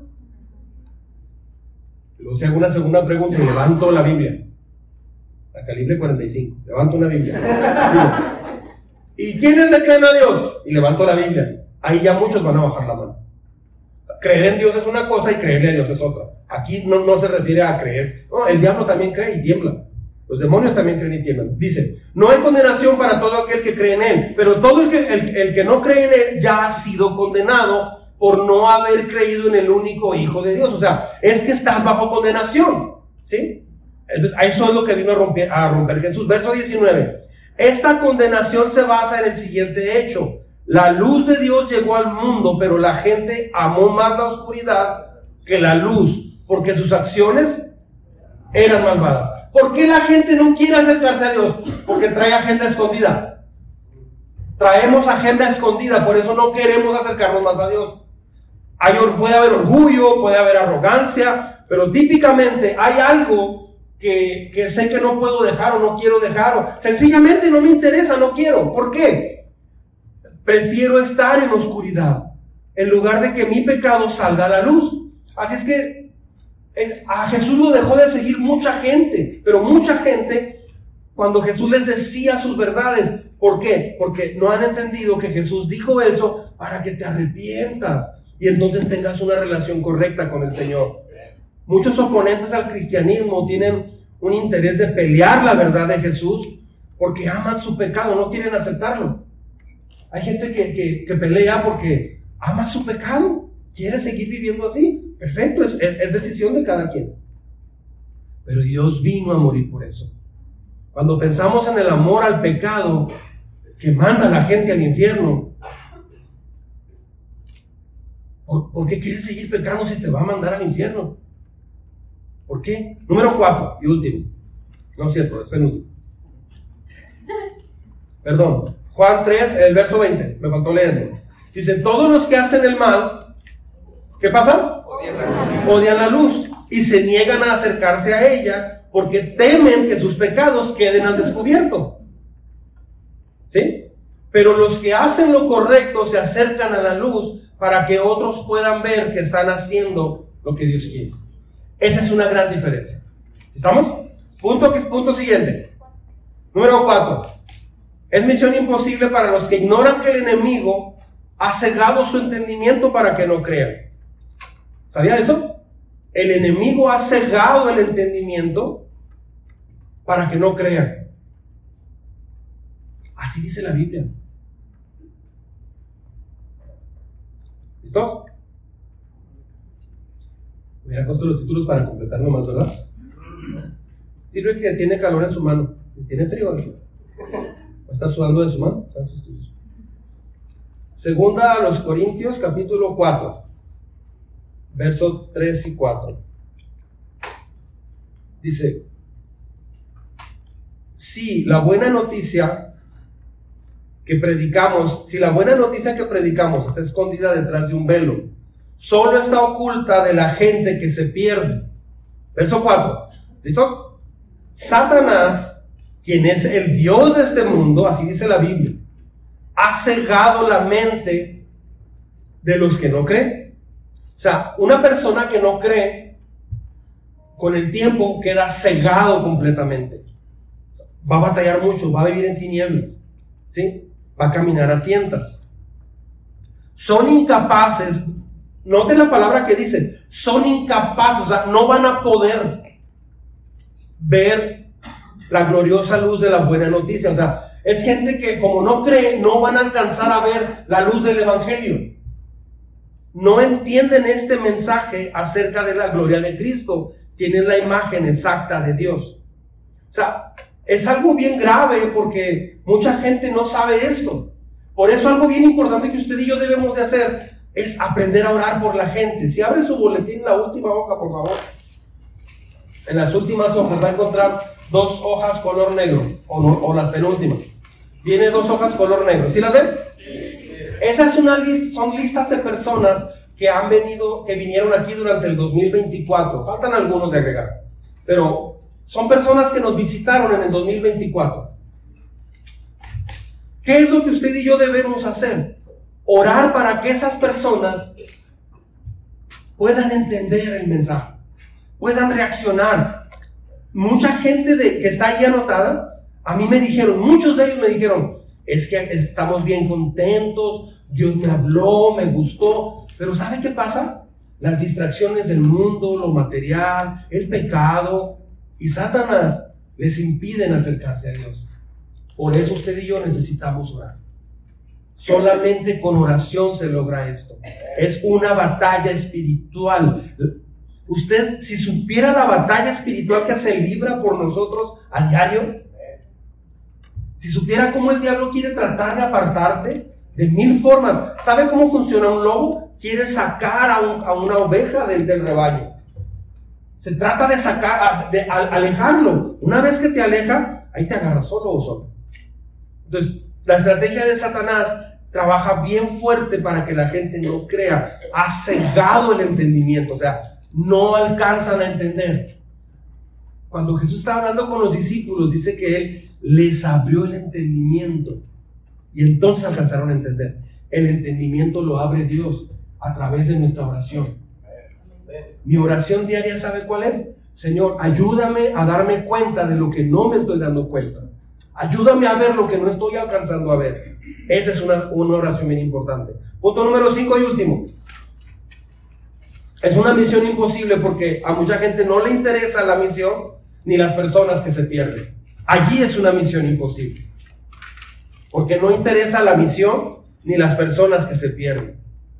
Luego si hago una segunda pregunta y levanto la Biblia, la calibre cuarenta y cinco, levanto una Biblia. Digo, ¿y quiénes le creen a Dios? Y levanto la Biblia. Ahí ya muchos van a bajar la mano. Creer en Dios es una cosa y creerle a Dios es otra. Aquí no, no se refiere a creer. No, el diablo también cree y tiembla. Los demonios también creen y tiemblan. Dice, no hay condenación para todo aquel que cree en Él, pero todo el que, el, el que no cree en Él ya ha sido condenado por no haber creído en el único Hijo de Dios. O sea, es que estás bajo condenación, ¿sí? Entonces, eso es lo que vino a romper, a romper Jesús. Verso diecinueve. Esta condenación se basa en el siguiente hecho. La luz de Dios llegó al mundo, pero la gente amó más la oscuridad que la luz, porque sus acciones eran malvadas. ¿Por qué la gente no quiere acercarse a Dios? Porque trae agenda escondida. Traemos agenda escondida, por eso no queremos acercarnos más a Dios. Hay, puede haber orgullo, puede haber arrogancia, pero típicamente hay algo que, que sé que no puedo dejar o no quiero dejar, o sencillamente no me interesa, no quiero. ¿Por qué? Prefiero estar en oscuridad en lugar de que mi pecado salga a la luz. Así es que es, a Jesús lo dejó de seguir mucha gente, pero mucha gente cuando Jesús les decía sus verdades. ¿Por qué? Porque no han entendido que Jesús dijo eso para que te arrepientas y entonces tengas una relación correcta con el Señor. Muchos oponentes al cristianismo tienen un interés de pelear la verdad de Jesús porque aman su pecado, no quieren aceptarlo. Hay gente que, que, que pelea porque ama su pecado, quiere seguir viviendo así. Perfecto, es, es, es decisión de cada quien. Pero Dios vino a morir por eso. Cuando pensamos en el amor al pecado que manda a la gente al infierno, ¿por, ¿por qué quieres seguir pecando si te va a mandar al infierno? ¿Por qué? Número cuatro y último. No es cierto, es penúltimo. Perdón. Juan tres, el verso veinte, me faltó leerlo. Dice, todos los que hacen el mal, ¿qué pasa? Odian la luz. Odian la luz y se niegan a acercarse a ella porque temen que sus pecados queden al descubierto. ¿Sí? Pero los que hacen lo correcto se acercan a la luz para que otros puedan ver que están haciendo lo que Dios quiere. Esa es una gran diferencia. ¿Estamos? Punto, punto siguiente. Número cuatro. Es misión imposible para los que ignoran que el enemigo ha cegado su entendimiento para que no crean. ¿Sabía eso? El enemigo ha cegado el entendimiento para que no crean. Así dice la Biblia. ¿Listos? Hubiera puesto los títulos para completar nomás, ¿verdad? Sirve que tiene calor en su mano. Tiene frío, ¿no? ¿Está sudando de su mano? Segunda a los Corintios, capítulo cuatro, versos tres y cuatro. Dice, si la buena noticia que predicamos, si la buena noticia que predicamos está escondida detrás de un velo, solo está oculta de la gente que se pierde. Verso cuatro. ¿Listos? Satanás, quien es el Dios de este mundo, así dice la Biblia, ha cegado la mente de los que no creen. O sea, una persona que no cree, con el tiempo queda cegado completamente. Va a batallar mucho, va a vivir en tinieblas, ¿sí? Va a caminar a tientas. Son incapaces, noten la palabra que dice, son incapaces, o sea, no van a poder ver la gloriosa luz de la buena noticia. O sea, es gente que como no cree, no van a alcanzar a ver la luz del evangelio. No entienden este mensaje acerca de la gloria de Cristo. Tienen la imagen exacta de Dios. O sea, es algo bien grave porque mucha gente no sabe esto. Por eso algo bien importante que usted y yo debemos de hacer es aprender a orar por la gente. Si abre su boletín, la última hoja, por favor. En las últimas hojas va a encontrar dos hojas color negro, o, no, o las penúltimas. Viene dos hojas color negro. ¿Sí las ven? Esas son, una list, son listas de personas que han venido, que vinieron aquí durante el dos mil veinticuatro. Faltan algunos de agregar, pero son personas que nos visitaron en el dos mil veinticuatro. ¿Qué es lo que usted y yo debemos hacer? Orar para que esas personas puedan entender el mensaje, puedan reaccionar. Mucha gente de, que está ahí anotada, a mí me dijeron, muchos de ellos me dijeron, es que estamos bien contentos, Dios me habló, me gustó, pero ¿sabe qué pasa? Las distracciones del mundo, lo material, el pecado y Satanás les impiden acercarse a Dios. Por eso usted y yo necesitamos orar. Solamente con oración se logra esto. Es una batalla espiritual. Usted, si supiera la batalla espiritual que se libra por nosotros a diario, si supiera cómo el diablo quiere tratar de apartarte de mil formas. ¿Sabe cómo funciona un lobo? Quiere sacar a, un, a una oveja del, del rebaño. Se trata de sacar, de alejarlo. Una vez que te aleja, ahí te agarra solo o solo. Entonces, la estrategia de Satanás trabaja bien fuerte para que la gente no crea. Ha cegado el entendimiento, o sea, no alcanzan a entender. Cuando Jesús estaba hablando con los discípulos, dice que Él les abrió el entendimiento y entonces alcanzaron a entender. El entendimiento lo abre Dios a través de nuestra oración. Mi oración diaria, ¿sabe cuál es? Señor, ayúdame a darme cuenta de lo que no me estoy dando cuenta. Ayúdame a ver lo que no estoy alcanzando a ver. Esa es una, una oración bien importante. Punto número cinco y último. Es una misión imposible porque a mucha gente no le interesa la misión ni las personas que se pierden. Allí es una misión imposible. Porque no interesa la misión ni las personas que se pierden.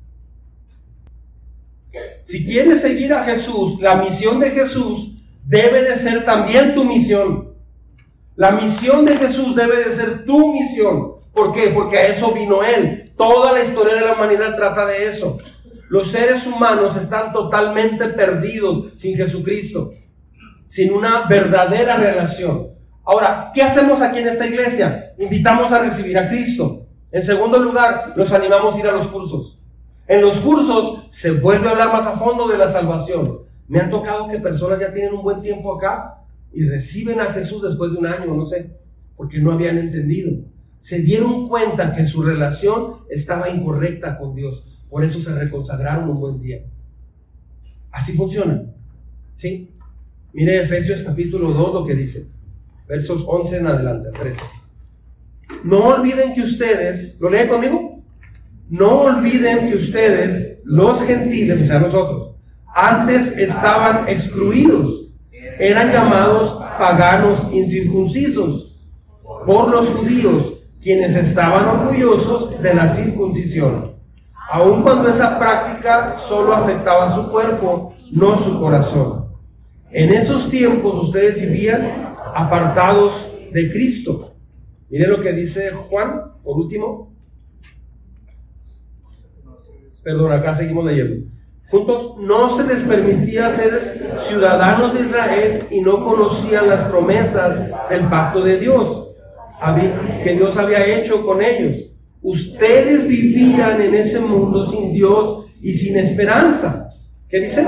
Si quieres seguir a Jesús, la misión de Jesús debe de ser también tu misión. La misión de Jesús debe de ser tu misión. ¿Por qué? Porque a eso vino Él. Toda la historia de la humanidad trata de eso. Los seres humanos están totalmente perdidos sin Jesucristo, sin una verdadera relación. Ahora, ¿qué hacemos aquí en esta iglesia? Invitamos a recibir a Cristo. En segundo lugar, los animamos a ir a los cursos. En los cursos se vuelve a hablar más a fondo de la salvación. Me han tocado que personas ya tienen un buen tiempo acá y reciben a Jesús después de un año, no sé, porque no habían entendido. Se dieron cuenta que su relación estaba incorrecta con Dios. Por eso se reconsagraron un buen día. Así funciona. ¿Sí? Mire Efesios capítulo dos lo que dice. Versos once en adelante, trece. No olviden que ustedes, ¿lo leen conmigo? No olviden que ustedes, los gentiles, o sea nosotros, antes estaban excluidos. Eran llamados paganos incircuncisos por los judíos, quienes estaban orgullosos de la circuncisión, aun cuando esa práctica solo afectaba su cuerpo, no su corazón. En esos tiempos ustedes vivían apartados de Cristo. Miren lo que dice Juan, por último. Perdón, acá seguimos leyendo. Juntos, no se les permitía ser ciudadanos de Israel y no conocían las promesas del pacto de Dios que Dios había hecho con ellos. Ustedes vivían en ese mundo sin Dios y sin esperanza. ¿Qué dice?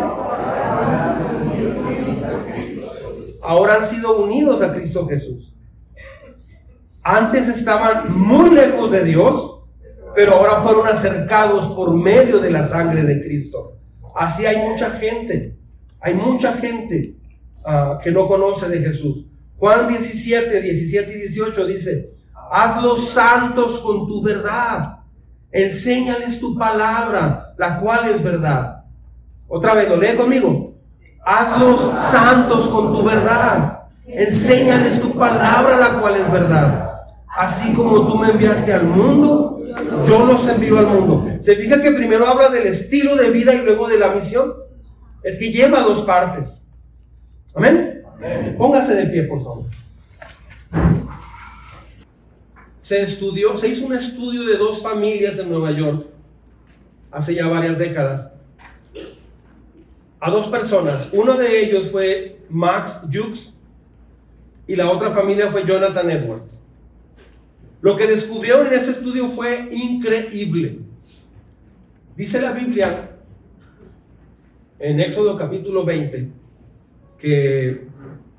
Ahora han sido unidos a Cristo Jesús. Antes estaban muy lejos de Dios, pero ahora fueron acercados por medio de la sangre de Cristo. Así hay mucha gente, hay mucha gente uh, que no conoce de Jesús. Juan diecisiete, diecisiete y dieciocho dice: hazlos santos con tu verdad, enséñales tu palabra, la cual es verdad. Otra vez, lo lee conmigo. Hazlos santos con tu verdad, enséñales tu palabra, la cual es verdad. Así como tú me enviaste al mundo, yo los envío al mundo. ¿Se fija que primero habla del estilo de vida y luego de la misión? Es que lleva dos partes. ¿Amén? Póngase de pie, por favor. Se estudió, se hizo un estudio de dos familias en Nueva York hace ya varias décadas. A dos personas. Uno de ellos fue Max Jukes y la otra familia fue Jonathan Edwards. Lo que descubrieron en ese estudio fue increíble. Dice la Biblia en Éxodo capítulo veinte que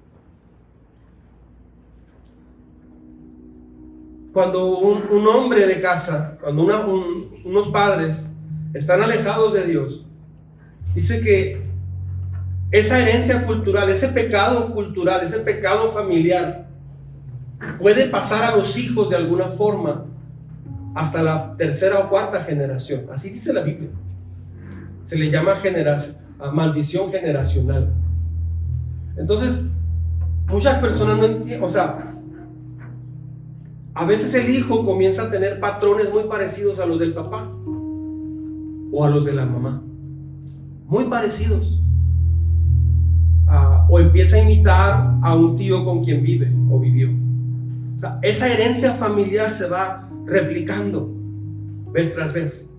cuando un, un hombre de casa, cuando una, un, unos padres están alejados de Dios, dice que esa herencia cultural, ese pecado cultural, ese pecado familiar puede pasar a los hijos de alguna forma hasta la tercera o cuarta generación. Así dice la Biblia. Se le llama generación, a maldición generacional. Entonces, muchas personas no entienden, o sea, a veces el hijo comienza a tener patrones muy parecidos a los del papá o a los de la mamá, muy parecidos. Uh, o empieza a imitar a un tío con quien vive o vivió. O sea, esa herencia familiar se va replicando vez tras vez.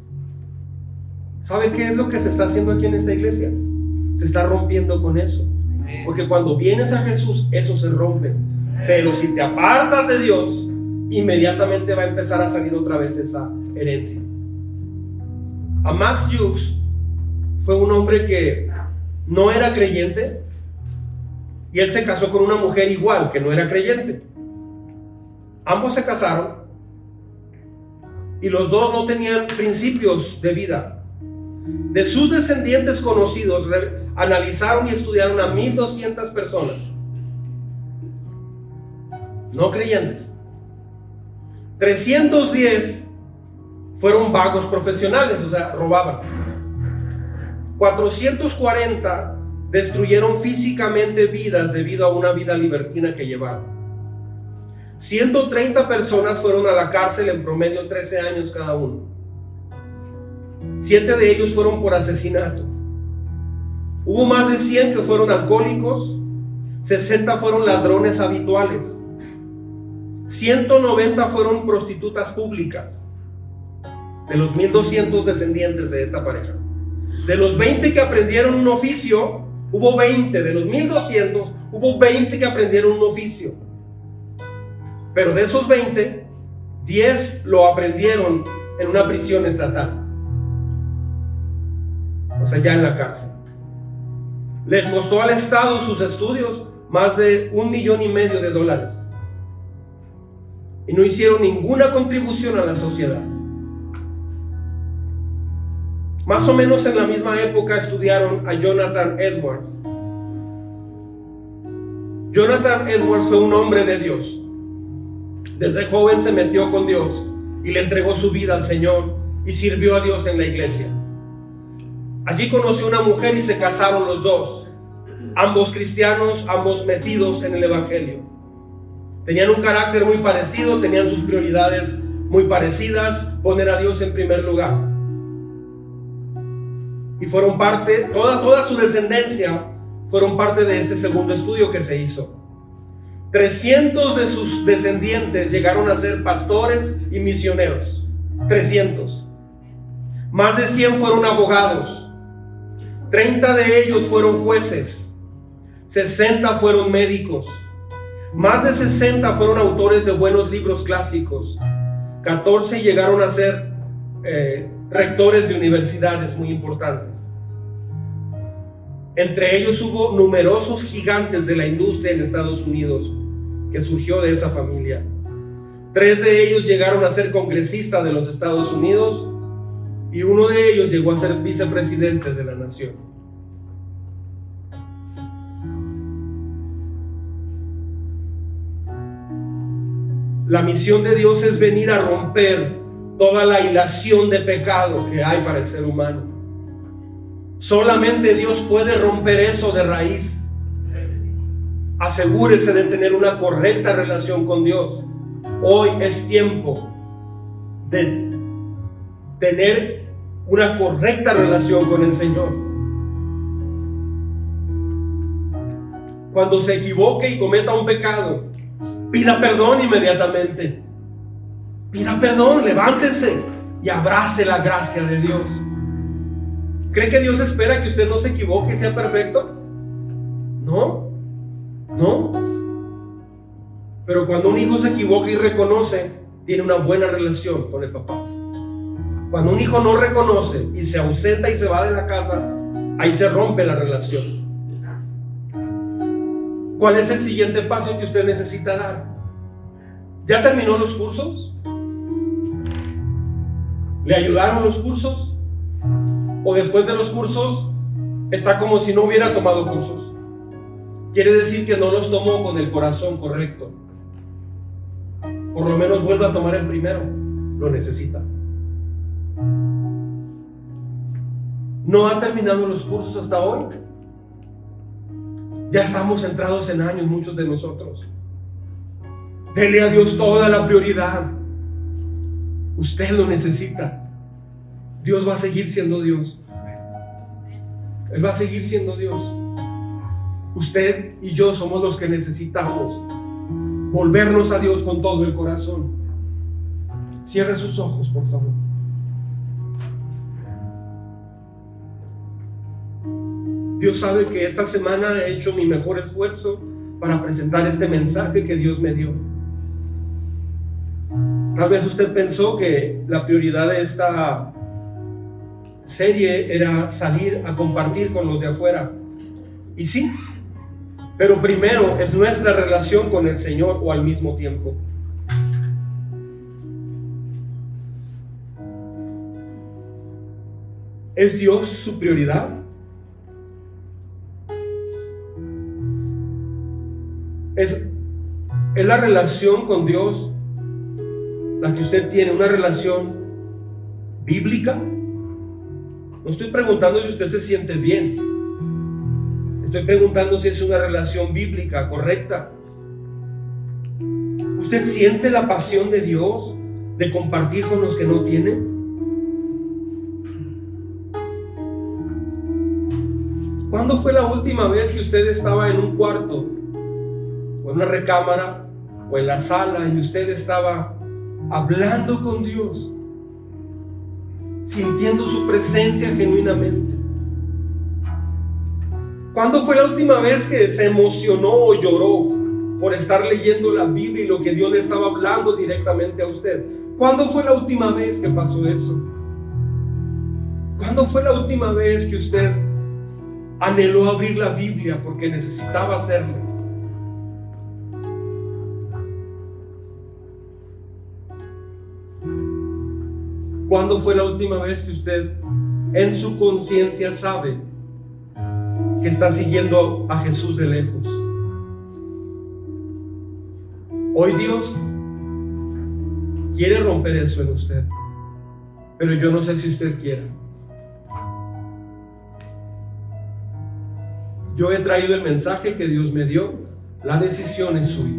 ¿Sabe qué es lo que se está haciendo aquí en esta iglesia? Se está rompiendo con eso. Porque cuando vienes a Jesús, eso se rompe. Pero si te apartas de Dios, inmediatamente va a empezar a salir otra vez esa herencia. A Max Jukes fue un hombre que no era creyente y él se casó con una mujer igual que no era creyente. Ambos se casaron y los dos no tenían principios de vida. De sus descendientes conocidos, re- analizaron y estudiaron a mil doscientas personas no creyentes. trescientos diez fueron vagos profesionales, o sea, robaban. cuatrocientos cuarenta destruyeron físicamente vidas debido a una vida libertina que llevaron. ciento treinta personas fueron a la cárcel en promedio trece años cada uno. Siete de ellos fueron por asesinato. Hubo más de cien que fueron alcohólicos, sesenta fueron ladrones habituales, ciento noventa fueron prostitutas públicas, de los mil doscientos descendientes de esta pareja. De los veinte que aprendieron un oficio, hubo veinte, de los mil doscientos, hubo veinte que aprendieron un oficio. Pero de esos veinte, diez lo aprendieron en una prisión estatal. O sea, ya en la cárcel. Les costó al Estado sus estudios más de un millón y medio de dólares. Y no hicieron ninguna contribución a la sociedad. Más o menos en la misma época estudiaron a Jonathan Edwards. Jonathan Edwards fue un hombre de Dios. Desde joven se metió con Dios y le entregó su vida al Señor y sirvió a Dios en la iglesia. Allí conoció una mujer y se casaron los dos, ambos cristianos, ambos metidos en el evangelio. Tenían un carácter muy parecido, tenían sus prioridades muy parecidas, poner a Dios en primer lugar. Y fueron parte, toda, toda su descendencia fueron parte de este segundo estudio que se hizo. trescientos de sus descendientes llegaron a ser pastores y misioneros. trescientos. Más de cien fueron abogados. treinta de ellos fueron jueces. sesenta fueron médicos. Más de sesenta fueron autores de buenos libros clásicos. catorce llegaron a ser eh, rectores de universidades muy importantes. Entre ellos hubo numerosos gigantes de la industria en Estados Unidos que surgió de esa familia. Tres de ellos llegaron a ser congresistas de los Estados Unidos y uno de ellos llegó a ser vicepresidente de la nación. La misión de Dios es venir a romper toda la hilación de pecado que hay para el ser humano. Solamente Dios puede romper eso de raíz. Asegúrese de tener una correcta relación con Dios. Hoy es tiempo de tener una correcta relación con el Señor. Cuando se equivoque y cometa un pecado, pida perdón inmediatamente. Pida perdón, levántese y abrace la gracia de Dios. ¿Cree que Dios espera que usted no se equivoque y sea perfecto? No, no. Pero cuando un hijo se equivoca y reconoce, tiene una buena relación con el papá. Cuando un hijo no reconoce y se ausenta y se va de la casa, ahí se rompe la relación. ¿Cuál es el siguiente paso que usted necesita dar? ¿Ya terminó los cursos? ¿Le ayudaron los cursos? ¿O después de los cursos está como si no hubiera tomado cursos? Quiere decir que no los tomó con el corazón correcto. Por lo menos vuelva a tomar el primero. Lo necesita. ¿No ha terminado los cursos hasta hoy? Ya estamos centrados en años, muchos de nosotros. Dele a Dios toda la prioridad. Usted lo necesita. Dios va a seguir siendo Dios. Él va a seguir siendo Dios. Usted y yo somos los que necesitamos volvernos a Dios con todo el corazón. Cierre sus ojos, por favor. Dios sabe que esta semana he hecho mi mejor esfuerzo para presentar este mensaje que Dios me dio. Tal vez usted pensó que la prioridad de esta serie era salir a compartir con los de afuera. Y sí, pero primero es nuestra relación con el Señor, o al mismo tiempo. ¿Es Dios su prioridad? ¿Es, es la relación con Dios la que usted tiene, una relación bíblica? No estoy preguntando si usted se siente bien. Estoy preguntando si es una relación bíblica correcta. ¿Usted siente la pasión de Dios de compartir con los que no tienen? ¿Cuándo fue la última vez que usted estaba en un cuarto, o en una recámara, o en la sala, y usted estaba hablando con Dios, sintiendo su presencia genuinamente? ¿Cuándo fue la última vez que se emocionó o lloró por estar leyendo la Biblia y lo que Dios le estaba hablando directamente a usted? ¿Cuándo fue la última vez que pasó eso? ¿Cuándo fue la última vez que usted anheló abrir la Biblia porque necesitaba hacerlo? ¿Cuándo fue la última vez que usted en su conciencia sabe que está siguiendo a Jesús de lejos? Hoy Dios quiere romper eso en usted, pero yo no sé si usted quiere. Yo he traído el mensaje que Dios me dio. La decisión es suya.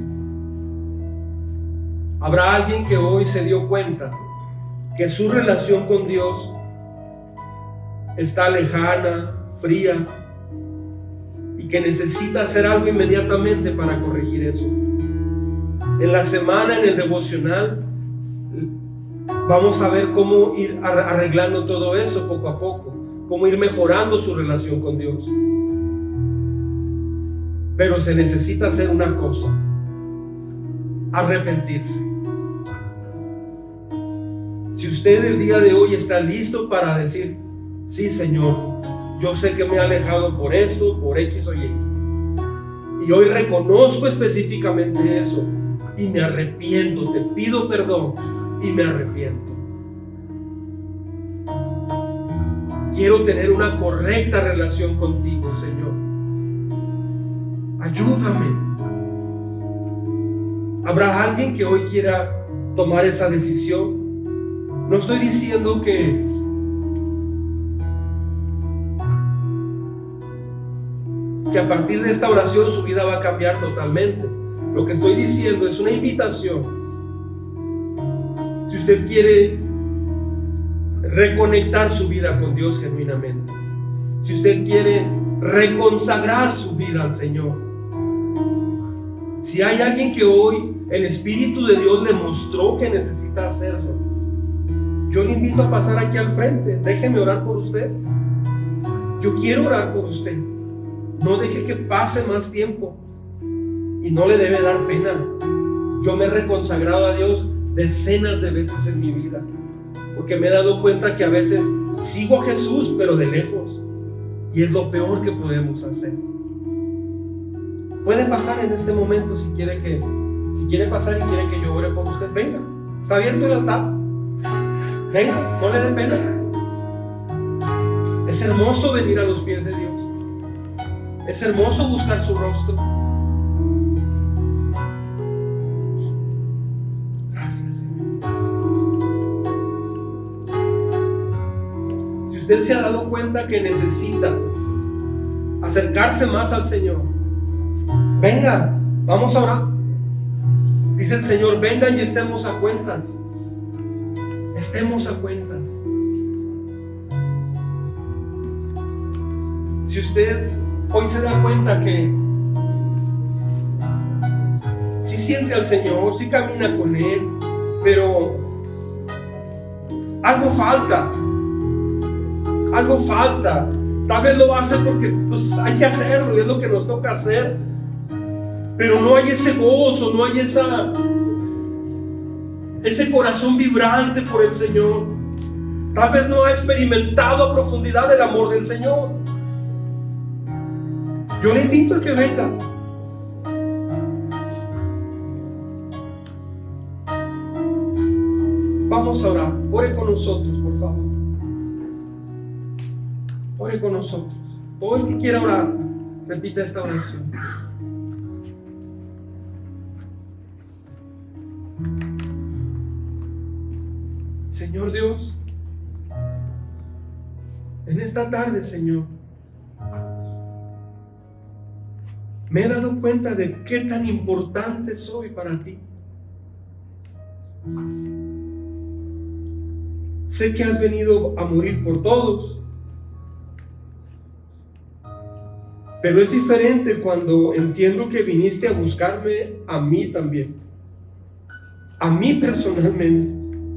Habrá alguien que hoy se dio cuenta que su relación con Dios está lejana, fría, y que necesita hacer algo inmediatamente para corregir eso. En la semana, en el devocional, vamos a ver cómo ir arreglando todo eso poco a poco, cómo ir mejorando su relación con Dios. Pero se necesita hacer una cosa: arrepentirse. Si usted el día de hoy está listo para decir: sí, Señor, yo sé que me he alejado por esto, por X o Y, y hoy reconozco específicamente eso y me arrepiento, te pido perdón y me arrepiento. Quiero tener una correcta relación contigo, Señor. Ayúdame. ¿Habrá alguien que hoy quiera tomar esa decisión? No estoy diciendo que que a partir de esta oración su vida va a cambiar totalmente. Lo que estoy diciendo es una invitación. Si usted quiere reconectar su vida con Dios genuinamente, si usted quiere reconsagrar su vida al Señor, si hay alguien que hoy el Espíritu de Dios le mostró que necesita hacerlo, yo le invito a pasar aquí al frente. Déjeme orar por usted. Yo quiero orar por usted. No deje que pase más tiempo. Y no le debe dar pena. Yo me he reconsagrado a Dios decenas de veces en mi vida, porque me he dado cuenta que a veces sigo a Jesús, pero de lejos. Y es lo peor que podemos hacer. Puede pasar en este momento si quiere que, si quiere pasar y quiere que yo ore por usted. Venga, está abierto el altar. Venga, no le dé pena. Es hermoso venir a los pies de Dios. Es hermoso buscar su rostro. Gracias, Señor. Si usted se ha dado cuenta que necesita acercarse más al Señor, venga, vamos a orar. Dice el Señor, vengan y estemos a cuentas. Estemos a cuentas. Si usted hoy se da cuenta que si siente al Señor, si camina con Él, pero algo falta, algo falta. Tal vez lo hace porque pues, hay que hacerlo y es lo que nos toca hacer, pero no hay ese gozo, no hay esa, ese corazón vibrante por el Señor. Tal vez no ha experimentado a profundidad el amor del Señor. Yo le invito a que venga. Vamos a orar. Ore con nosotros, por favor. Ore con nosotros. Todo el que quiera orar, repita esta oración. Señor Dios, en esta tarde, Señor, me he dado cuenta de qué tan importante soy para ti. Sé que has venido a morir por todos, pero es diferente cuando entiendo que viniste a buscarme a mí también, a mí personalmente.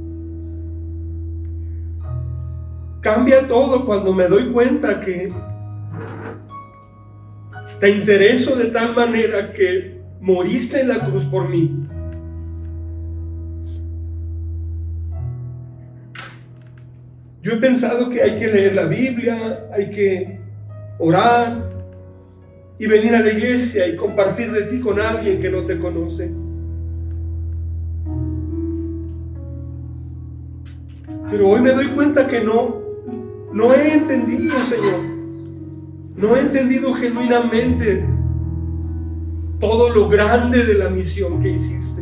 Cambia todo cuando me doy cuenta que te intereso de tal manera que moriste en la cruz por mí. Yo he pensado que hay que leer la Biblia, hay que orar y venir a la iglesia y compartir de ti con alguien que no te conoce. Pero hoy me doy cuenta que no, no he entendido, Señor. No he entendido genuinamente todo lo grande de la misión que hiciste.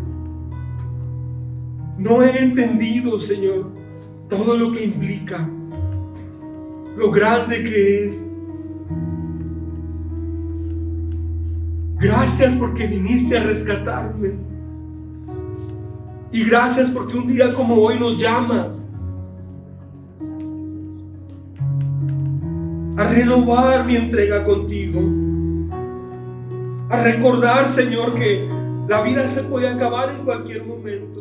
No he entendido, Señor, todo lo que implica, lo grande que es. Gracias porque viniste a rescatarme. Y gracias porque un día como hoy nos llamas a renovar mi entrega contigo, a recordar, Señor, que la vida se puede acabar en cualquier momento.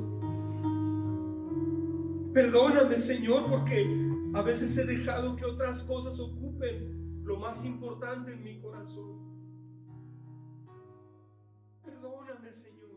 Perdóname, Señor, porque a veces he dejado que otras cosas ocupen lo más importante en mi corazón. Perdóname, Señor.